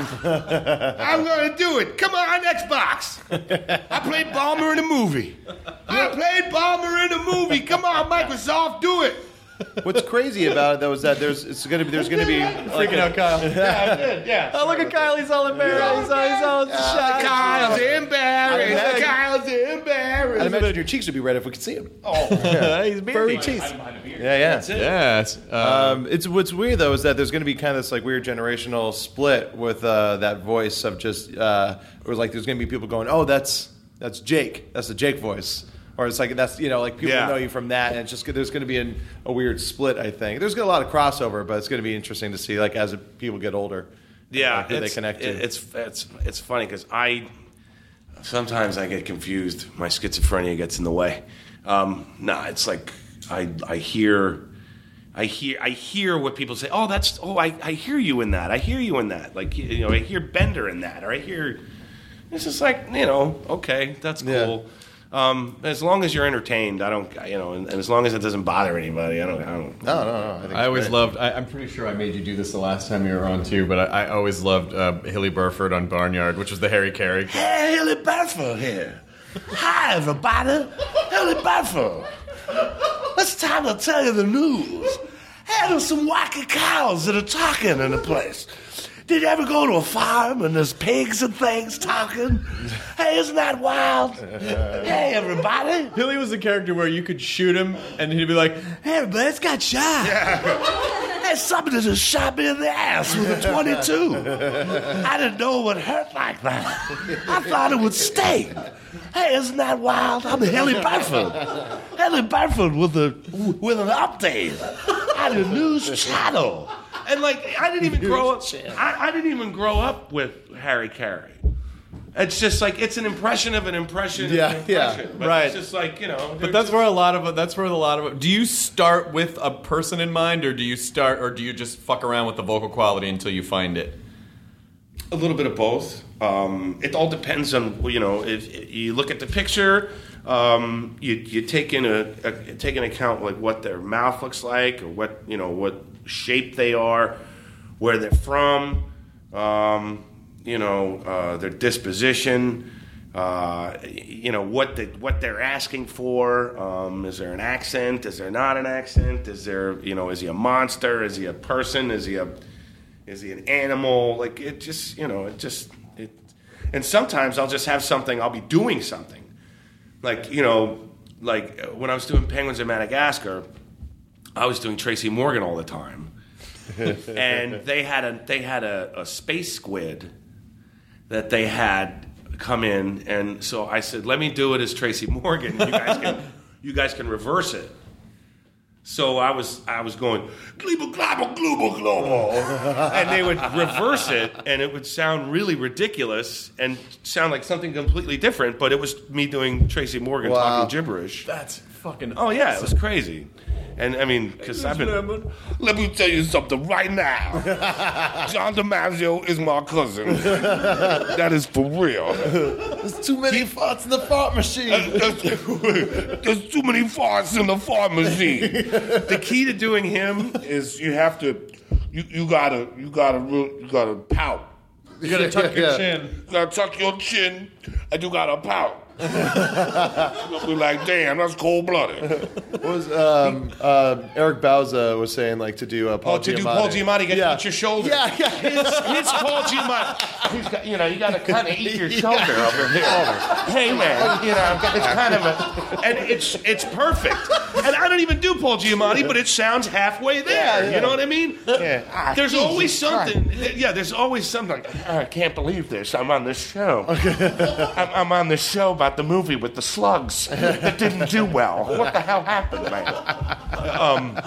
God, I'm gonna do it. Come on, Xbox. I played Balmer in a movie. I played Balmer in a movie. Come on, Microsoft, do it. What's crazy about it though is that there's it's gonna be there's gonna be freaking out Kyle. Yeah, I did. Yeah. Oh, look at Kyle. He's all embarrassed. He's all, he's all shy. Kyle's embarrassed. imagine- Kyle's embarrassed. I'd imagine your cheeks would be red if we could see him. Oh, he's Furry bearded. cheeks. behind a beard. Yeah, yeah. That's it. Yes. Uh, Um, it's what's weird though is that there's going to be kind of this like weird generational split with uh, that voice of just uh, it was like there's going to be people going, oh, that's that's Jake, that's the Jake voice, or it's like that's you know like people Yeah. know you from that, and it's just there's going to be an, a weird split. I think there's going to be a lot of crossover, but it's going to be interesting to see like as people get older, Yeah, like, who they it's- connect to. it- It's it's it's funny because I sometimes I get confused. My schizophrenia gets in the way. Um, nah, it's like I I hear. I hear I hear what people say. Oh, that's oh I, I hear you in that. I hear you in that. Like you know I hear Bender in that, or I hear. It's just like you know okay that's cool. Um, as long as you're entertained, I don't you know, and, and as long as it doesn't bother anybody, I don't. I don't. No, no, no. I, think I always loved. I, I'm pretty sure I made you do this the last time you were on too, but I, I always loved uh, Hilly Burford on Barnyard, which was the Harry Carey. Hey, Hilly Burford here. Hi, everybody. Hilly Burford. It's time to tell you the news. Hey, there's some wacky cows that are talking in the place. Did you ever go to a farm and there's pigs and things talking? Hey, isn't that wild? Hey, everybody. Hilly was a character where you could shoot him and he'd be like, "Hey, everybody, it's got shot." Hey, somebody just shot me in the ass with a twenty-two. I didn't know it would hurt like that. I thought it would sting. Hey, isn't that wild? I'm Hilly Burford. Hilly Burford with a with an update on the news channel. And like I didn't even grow up. I, I didn't even grow up with Harry Carey. It's just like it's an impression of an impression. Yeah, of an impression. yeah, But right. It's just like you know. But that's where a lot of that's where a lot of. Do you start with a person in mind, or do you start, or do you just fuck around with the vocal quality until you find it? A little bit of both. Um, it all depends on you know if you look at the picture. Um, you you take in a, a take into account like what their mouth looks like, or what you know what shape they are, where they're from, um, you know uh, their disposition, uh, you know what they what they're asking for. Um, is there an accent? Is there not an accent? Is there you know is he a monster? Is he a person? Is he a is he an animal? Like it just you know it just it. And sometimes I'll just have something. I'll be doing something. Like, you know, like when I was doing Penguins in Madagascar, I was doing Tracy Morgan all the time. And they had a they had a, a space squid that they had come in, and so I said, let me do it as Tracy Morgan. You guys can you guys can reverse it. So I was I was going global global global global, and they would reverse it, and it would sound really ridiculous and sound like something completely different. But it was me doing Tracy Morgan Wow. talking gibberish. That's fucking. Oh yeah, it was crazy. And I mean, because I've been. Let me tell you something right now. John DiMaggio is my cousin. That is for real. There's too many farts in the fart machine. There's, there's too many farts in the fart machine. The key to doing him Is you have to, you, you gotta, you gotta, real- you gotta pout. You gotta tuck your Yeah. chin. You gotta tuck your chin, and you gotta pout. You'll be like, damn, that's cold blooded. What was um, uh, Eric Bauza was saying like to do uh, Paul Oh, to Giamatti. do Paul Giamatti, you got Yeah. to eat your shoulder. Yeah, yeah. It's, it's Paul Giamatti. He's got, you know, you got to kind of eat your shoulder over here. Hey, man, you know, it's kind of a, and it's it's perfect. And I don't even do Paul Giamatti, but it sounds halfway there. Yeah, yeah. You know what I mean? Yeah. Ah, There's Jesus always something. Yeah, there's always something. Like, I can't believe this. I'm on this show. I'm, I'm on this show about the movie with the slugs that didn't do well. What the hell happened, man? Um,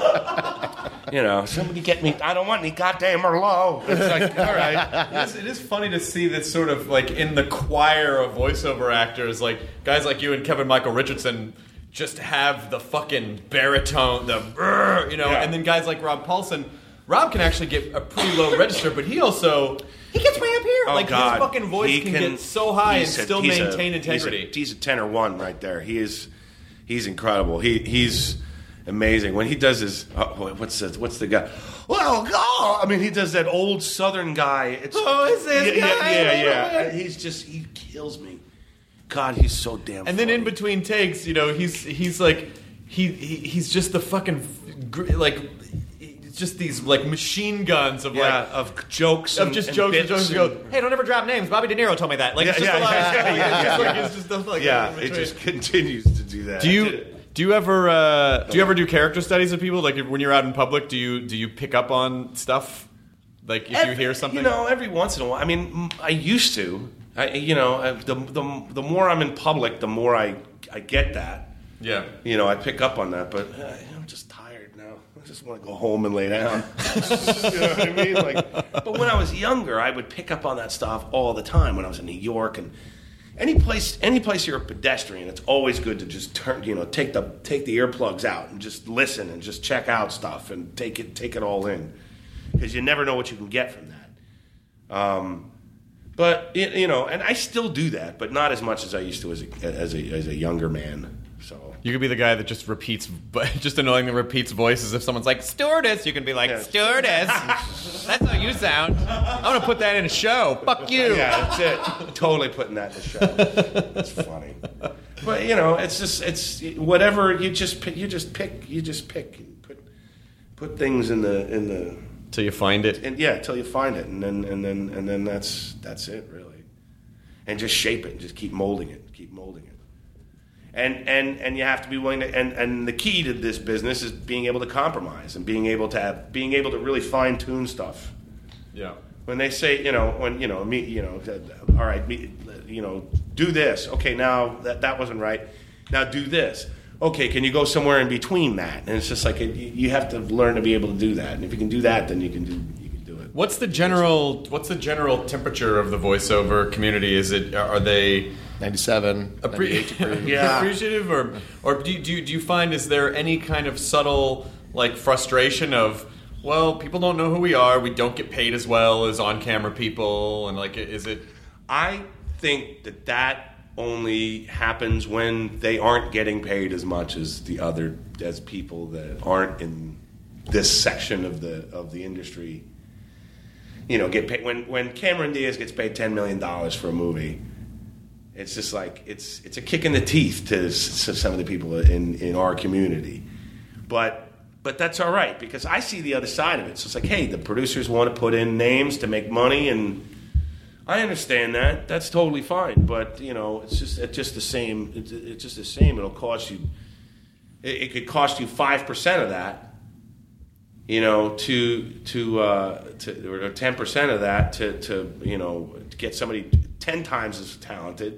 you know, somebody get me. I don't want any goddamn Merlot. It's like, all right. It is, it is funny to see this sort of like in the choir of voiceover actors, like guys like you and Kevin Michael Richardson just have the fucking baritone, the brr, you know, Yeah. and then guys like Rob Paulson. Rob can actually get a pretty low register, but he also he gets way up here. Oh, like God. his fucking voice He can, get so high and he's a- still he's a- maintain he's a- integrity. He's a, tenor one right there. He is, he's incredible. He he's amazing when he does his. Oh, what's the what's the guy? Well, God, I mean, he does that old Southern guy. It's, Oh, is this yeah, guy? Yeah, yeah, yeah. He's just he kills me. God, he's so damn. And then funny. in between takes, you know, he's he's like he, he he's just the fucking gr- like it's just these like machine guns of yeah, like of jokes of and, just and jokes and bits jokes. And and- go, hey, don't ever drop names. Bobby De Niro told me that. Like, Yeah, it's just yeah, a lot yeah, of yeah, stuff. yeah, It's just yeah, like- yeah. it's just stuff like yeah, in it between. just continues to do that. Do you do you ever uh, do you ever do character studies of people? Like when you're out in public, do you do you pick up on stuff? Like if you hear something, You know, every once in a while. I mean, m- I used to. I, you know, I- the, the the more I'm in public, the more I I get that. yeah. You know, I pick up on that. But uh, I'm just tired now. I just want to go home and lay down. You know what I mean? Like, but when I was younger, I would pick up on that stuff all the time. When I was in New York and any place, any place you're a pedestrian, it's always good to just turn. You know, take the take the earplugs out and just listen and just check out stuff and take it take it all in. Because you never know what you can get from that. Um, but you you know, and I still do that, but not as much as I used to as a as a, as a younger man. So You could be the guy that just repeats, just annoyingly repeats voices. If someone's like stewardess, you can be like Yeah. stewardess. That's how you sound. I'm gonna put that in a show. Fuck you. yeah, that's it. Totally putting that in the show. It's funny, but you know, it's just it's whatever you just pick, you just pick you just pick and put put things in the in the. Till you find it. And yeah, till you find it, and then and then and then that's that's it really, and just shape it, and just keep molding it, keep molding it, and and and you have to be willing to. And, and the key to this business is being able to compromise and being able to have being able to really fine tune stuff. Yeah. When they say, you know, when you know me, you know, all right, me, you know, do this. Okay, now that that wasn't right. Now do this. Okay, can you go somewhere in between that? And it's just like you, you have to learn to be able to do that. And if you can do that, then you can do you can do it. What's the general What's the general temperature of the voiceover community? Is it are they ninety-seven, appre- ninety-eight degrees. Yeah. appreciative, or or do you, do you, do you find is there any kind of subtle like frustration of, well, people don't know who we are, we don't get paid as well as on camera people, and like is it? I think that that only happens when they aren't getting paid as much as the other as people that aren't in this section of the of the industry. You know, get paid when when Cameron Diaz gets paid ten million dollars for a movie. It's just like it's it's a kick in the teeth to, to some of the people in, in our community, but but that's all right because I see the other side of it. So it's like, hey, the producers want to put in names to make money, and I understand that. That's totally fine. But you know, it's just it's just the same. It's, it's just the same. It'll cost you. It, it could cost you five percent of that. You know, to to uh, to or ten percent of that to to you know to get somebody ten times as talented,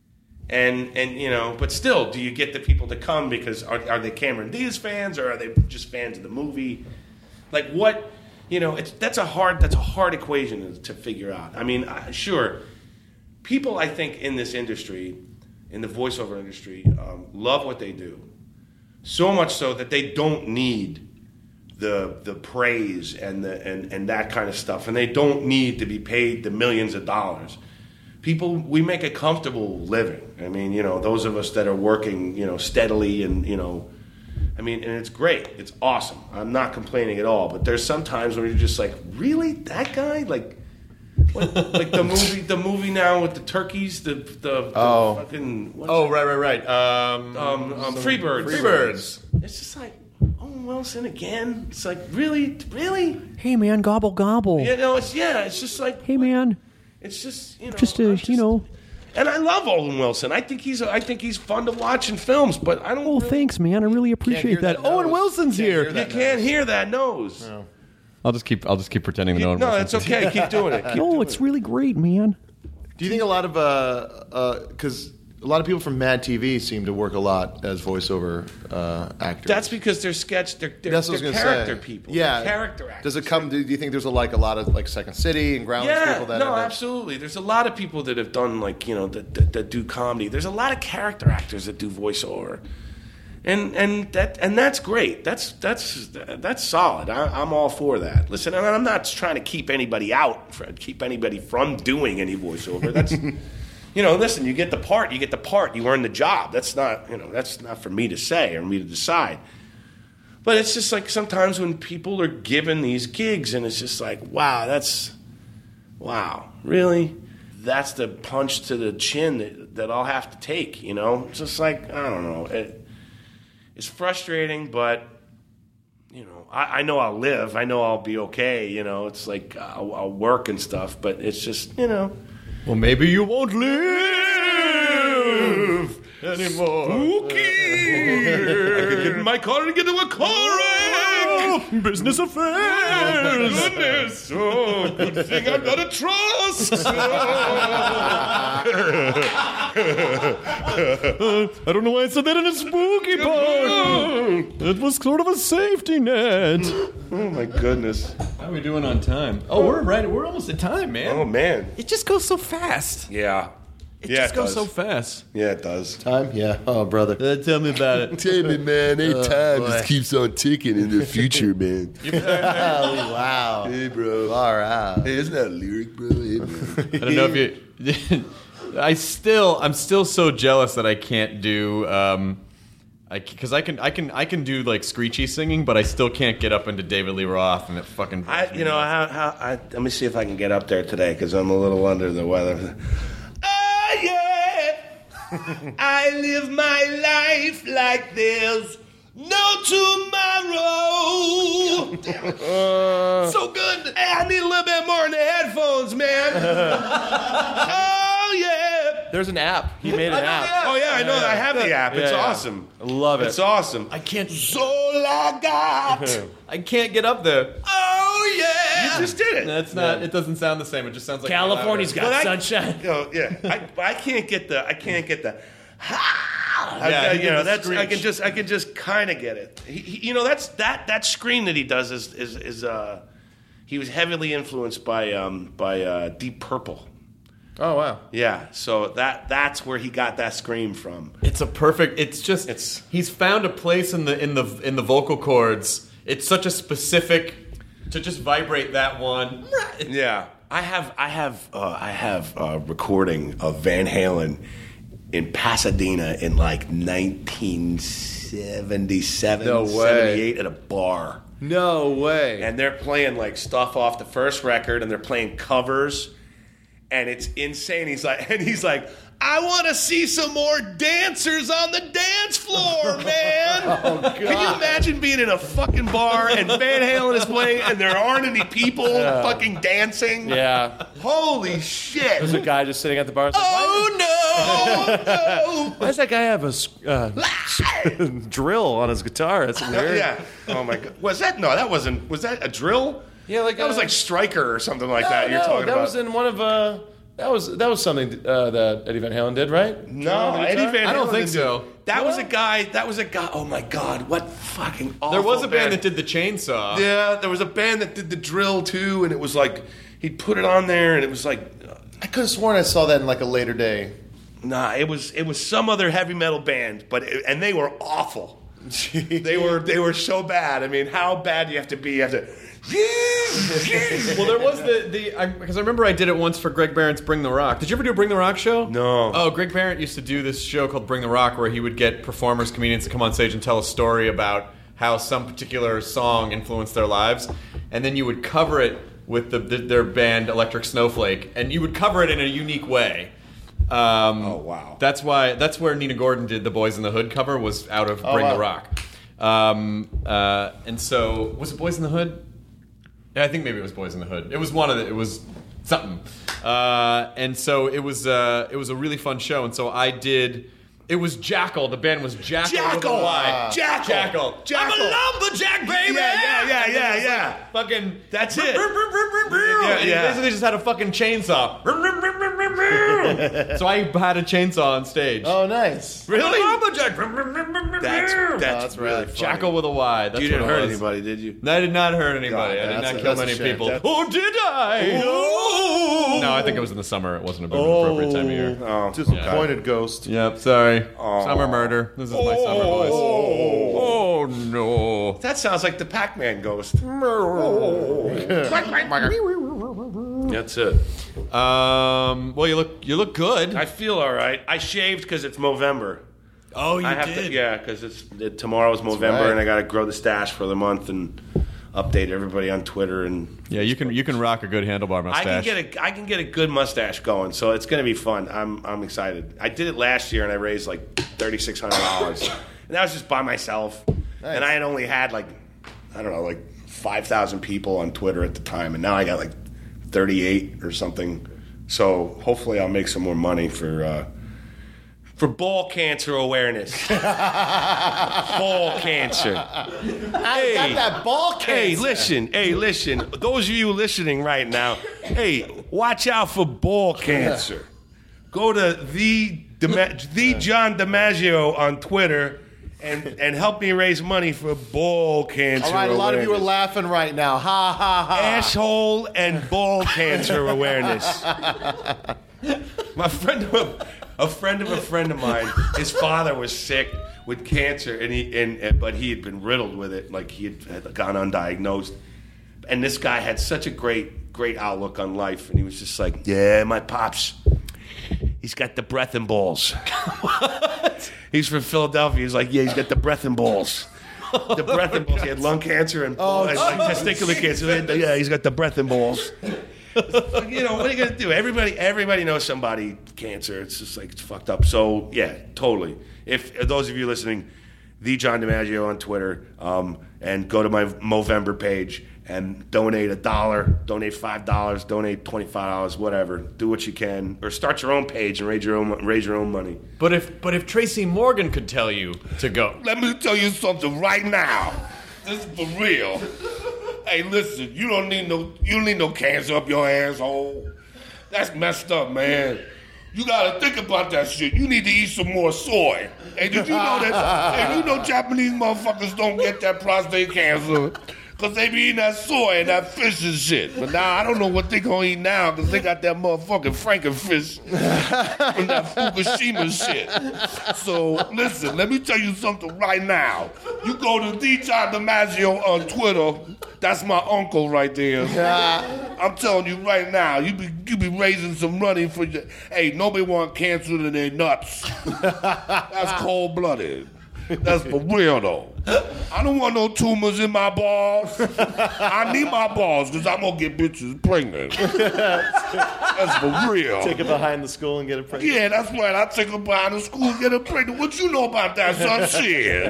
and and you know, but still, do you get the people to come because are are they Cameron Diaz fans or are they just fans of the movie? Like what, you know, it's that's a hard that's a hard equation to figure out. I mean, uh, sure, people I think in this industry, in the voiceover industry, um, love what they do, so much so that they don't need the the praise and the and, and that kind of stuff, and they don't need to be paid the millions of dollars. People, we make a comfortable living. I mean, you know, those of us that are working, you know, steadily and, you know, I mean, and it's great. It's awesome. I'm not complaining at all. But there's some times where you're just like, really, that guy? Like, what, like the movie, the movie now with the turkeys, the the, the oh fucking what oh right right right um um, um Freebirds. Freebirds. It's just like Owen Wilson again. It's like really, really. Hey man, gobble gobble. You know, it's yeah. It's just like hey man. It's just you know, just a just, you know. And I love Owen Wilson. I think he's I think he's fun to watch in films, but I don't. Oh, really, thanks, man. I really appreciate that. that Owen nose. Wilson's Can't here. hear that You can't hear that nose. No. I'll just keep I'll just keep pretending to know. No, it's okay. Keep doing it. Keep No, doing it's it. really great, man. Do you think a lot of uh because a lot of people from Mad T V seem to work a lot as voiceover uh, actors? That's because they're sketch. They're, they're, That's what I they're was gonna character say. people. Yeah, They're character actors. Does it come? Do you think there's a, like a lot of like Second City and Groundless Yeah, people that no, have, absolutely. There's a lot of people that have done like you know that, that, that do comedy. There's a lot of character actors that do voiceover, and and that and that's great. That's that's that's solid. I, I'm all for that. Listen, and I'm not trying to keep anybody out, for, keep anybody from doing any voiceover. That's you know, listen. You get the part. You get the part. You earn the job. That's not you know. That's not for me to say or me to decide. But it's just like sometimes when people are given these gigs, and it's just like, wow, that's wow, really. That's the punch to the chin that, that I'll have to take, you know? It's just like, I don't know. It, it's frustrating, but, you know, I, I know I'll live. I know I'll be okay, you know? It's like I'll, I'll work and stuff, but it's just, you know. Well, maybe you won't live anymore. Spooky! I could get in my car and get into a car wreck! Business affairs. Oh, goodness. Oh, good thing I'm not a trust. uh, I don't know why I said that in a spooky part. It was sort of a safety net. Oh, my goodness. How are we doing on time? Oh, we're right. We're almost at time, man. Oh, man. It just goes so fast. Yeah. It yeah, just it goes does. so fast. Yeah, it does. Time? Yeah. Oh, brother. Uh, tell me about it. Tell me, man, ain't Oh, time boy. just keeps on ticking in the future, man. Oh, wow. Hey, bro. All right. Hey, isn't that a lyric, bro? Hey, bro. I don't know if you. I still, I'm still so jealous that I can't do. Um, I because I can, I can, I can do like screechy singing, but I still can't get up into David Lee Roth, and it fucking. I, you know, how, how, I, let me see if I can get up there today because I'm a little under the weather. Oh, yeah. I live my life like there's no tomorrow. Uh, so good. Hey, I need a little bit more in the headphones, man. Oh, yeah. There's an app. He made an app. Oh, yeah, I know. I have the app. It's Yeah, yeah. awesome. I love it. It's awesome. I can't. So I got. I can't get up there. Oh, yeah. You just did it. That's not. It doesn't sound the same. It just sounds like California's got Well, I- sunshine. You know, yeah, I, I can't get the. I can't get the. Yeah, I, he you did know, the that's. I screech. can just. I can just kind of get it. He, he, you know, that's that. That scream that he does is is is uh. he was heavily influenced by um, by uh, Deep Purple. Oh wow! Yeah, so that that's where he got that scream from. It's a perfect. It's just. It's he's found a place in the in the in the vocal cords. It's such a specific to just vibrate that one. Yeah, I have I have uh, I have a recording of Van Halen in Pasadena in like nineteen seventy-seven, No way. seventy-eight at a bar. No way! And they're playing like stuff off the first record, and they're playing covers. And it's insane. He's like, and he's like, I want to see some more dancers on the dance floor, man. Oh, God. Can you imagine being in a fucking bar and Van Halen is playing and there aren't any people Yeah. fucking dancing? Yeah. Holy shit. There's a guy just sitting at the bar. Like, oh, no, no. Why does that guy have a uh, drill on his guitar? That's weird. Yeah. Oh, my God. Was that? No, that wasn't. Was that a drill? Yeah, like that was uh, like Striker or something like that. No, You're no, talking that about. was in one of uh, that was that was something uh, that Eddie Van Halen did, right? No, Eddie Van Halen. I don't think didn't so. do- That was a guy. That was a guy. Oh my God! What fucking awful. There was a band that did the chainsaw. Yeah, there was a band that did the drill too, and it was like he put it on there, and it was like. I could have sworn I saw that in like a later day. Nah, it was it was some other heavy metal band, but it, and they were awful. They were they were so bad. I mean, how bad do you have to be? You have to. Well, there was the the because I, I remember I did it once for Greg Barrett's Bring the Rock. Did you ever do a Bring the Rock show? No. Oh, Greg Barrett used to do this show called Bring the Rock, where he would get performers, comedians to come on stage and tell a story about how some particular song influenced their lives, and then you would cover it with the, the their band Electric Snowflake, and you would cover it in a unique way. Um, oh wow! That's why. That's where Nina Gordon did the Boys in the Hood cover, was out of Oh, Bring wow. the Rock. Um, uh, and so was it Boys in the Hood? Yeah, I think maybe it was Boys in the Hood. It was one of the. It was something. Uh, and so it was. Uh, it was a really fun show. And so I did. It was Jackal. The band was Jackal. Jackal! With a Y. Jackal! Jackal. Jackal! I'm a lumberjack, baby. Yeah, yeah, yeah, And then yeah, it was yeah. like fucking. That's it. Yeah, Yeah, He yeah. basically just had a fucking chainsaw. So I had a chainsaw on stage. Oh, nice. Really? That's that's, that's really really funny. Jackal with a Y. That's You what didn't it hurt was. anybody, did you? No, I did not hurt anybody. God, I did that's not a- kill that's a many shame. people. That's- Oh, did I? Oh. No, I think it was in the summer. It wasn't a bit of an appropriate time of year. Oh, Disappointed ghost. Yep, sorry. Oh. Summer murder. This is my summer voice. Oh, no. That sounds like the Pac-Man ghost. That's it. Um. Well, you look you look good. I feel all right. I shaved because it's Movember. Oh, you I have did. to, yeah, because it's it, tomorrow's Movember, right. and I got to grow the stash for the month and update everybody on Twitter. And Yeah, you can you can rock a good handlebar I mustache. can get a I can get a good mustache going, so it's going to be fun. I'm I'm excited. I did it last year, and I raised like thirty six hundred dollars, and that was just by myself. Nice. And I had only had like I don't know like five thousand people on Twitter at the time, and now I got like thirty eight or something. So hopefully, I'll make some more money for. Uh, For ball cancer awareness. Ball cancer. I got that ball cancer. Hey, listen. Hey, listen. Those of you listening right now, hey, watch out for ball cancer. Go to the Dima- the John DiMaggio on Twitter and and help me raise money for ball cancer. All right, a lot of you are awareness. laughing right now. Ha, ha, ha. Asshole and ball cancer awareness. My friend, a friend of a friend of mine, his father was sick with cancer, and he and, and but he had been riddled with it, like he had, had gone undiagnosed. And this guy had such a great, great outlook on life, and he was just like, "Yeah, my pops, he's got the breath and balls." What? He's from Philadelphia. He's like, "Yeah, he's got the breath and balls." The breath and balls. He had lung cancer and, Oh, and like testicular cancer. Yeah, he's got the breath and balls. You know, what are you gonna do? Everybody, everybody knows somebody cancer. It's just like it's fucked up. So yeah, totally. If, if those of you listening, the John DiMaggio on Twitter, um, and go to my Movember page and donate a dollar, donate five dollars, donate twenty five dollars, whatever. Do what you can, or start your own page and raise your own raise your own money. But if but if Tracy Morgan could tell you to go, Let me tell you something right now. This is for real. Hey, listen, you don't need no you don't need no cancer up your asshole. That's messed up, man. You gotta think about that shit. You need to eat some more soy. Hey, did you know that? Hey, you know Japanese motherfuckers don't get that prostate cancer because they be eating that soy and that fish and shit. But now I don't know what they gonna eat now because they got that motherfucking Frankenfish from that Fukushima shit. So listen, let me tell you something right now. You go to D. John DiMaggio on Twitter. That's my uncle right there. I'm telling you right now, you be you be raising some money for your. Hey, nobody want cancer in their nuts. That's cold blooded. That's for real though. I don't want no tumors in my balls. I need my balls because I'm gonna get bitches pregnant. That's for real. Take it behind the school and get it pregnant. Yeah, that's right. I take her behind the school and get her pregnant. What you know about that, son? Shit.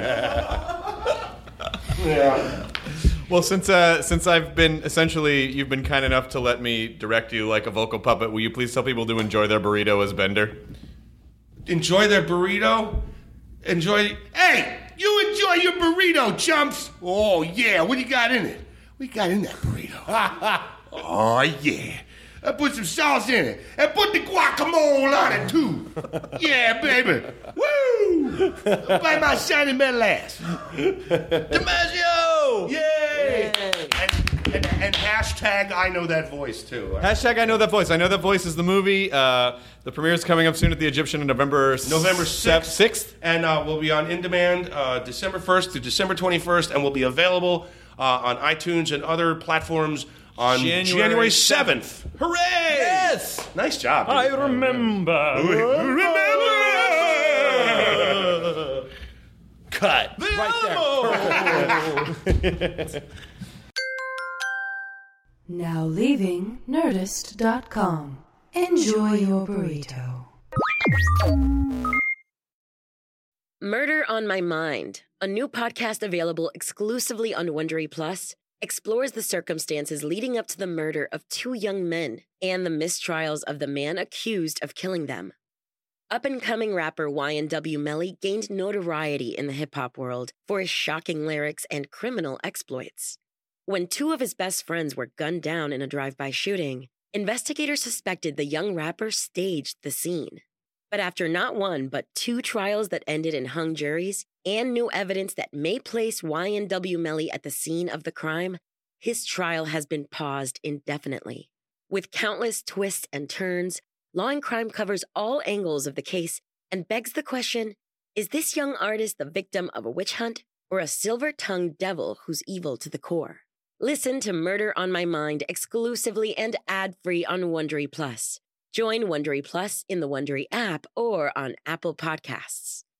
Yeah. Well, since uh, since I've been essentially, you've been kind enough to let me direct you like a vocal puppet. Will you please tell people to enjoy their burrito as Bender? Enjoy their burrito. Enjoy. Hey, you enjoy your burrito, chumps. Oh yeah, what you got in it? What you got in that burrito? Oh yeah. I put some sauce in it and put the guacamole on it too. Yeah, baby. Woo! Bite my shiny metal ass. DiMaggio! Yay! Yay. And, and, and hashtag I know that voice too. Hashtag I know that voice. I know that voice is the movie. Uh, the premiere is coming up soon at the Egyptian on November November sixth. sixth. And uh, we'll be on in demand uh, December first through December twenty-first, and will be available uh, on iTunes and other platforms on January, January seventh. Hooray! Yes! Nice job. I remember. Remember. Cut. Right there. Now leaving Nerdist dot com. Enjoy your burrito. Murder on My Mind, a new podcast available exclusively on Wondery Plus, explores the circumstances leading up to the murder of two young men and the mistrials of the man accused of killing them. Up-and-coming rapper Y N W Melly gained notoriety in the hip-hop world for his shocking lyrics and criminal exploits. When two of his best friends were gunned down in a drive-by shooting, investigators suspected the young rapper staged the scene. But after not one but two trials that ended in hung juries and new evidence that may place Y N W Melly at the scene of the crime, his trial has been paused indefinitely. With countless twists and turns, Law and Crime covers all angles of the case and begs the question, is this young artist the victim of a witch hunt or a silver-tongued devil who's evil to the core? Listen to Murder on My Mind exclusively and ad-free on Wondery Plus. Join Wondery Plus in the Wondery app or on Apple Podcasts.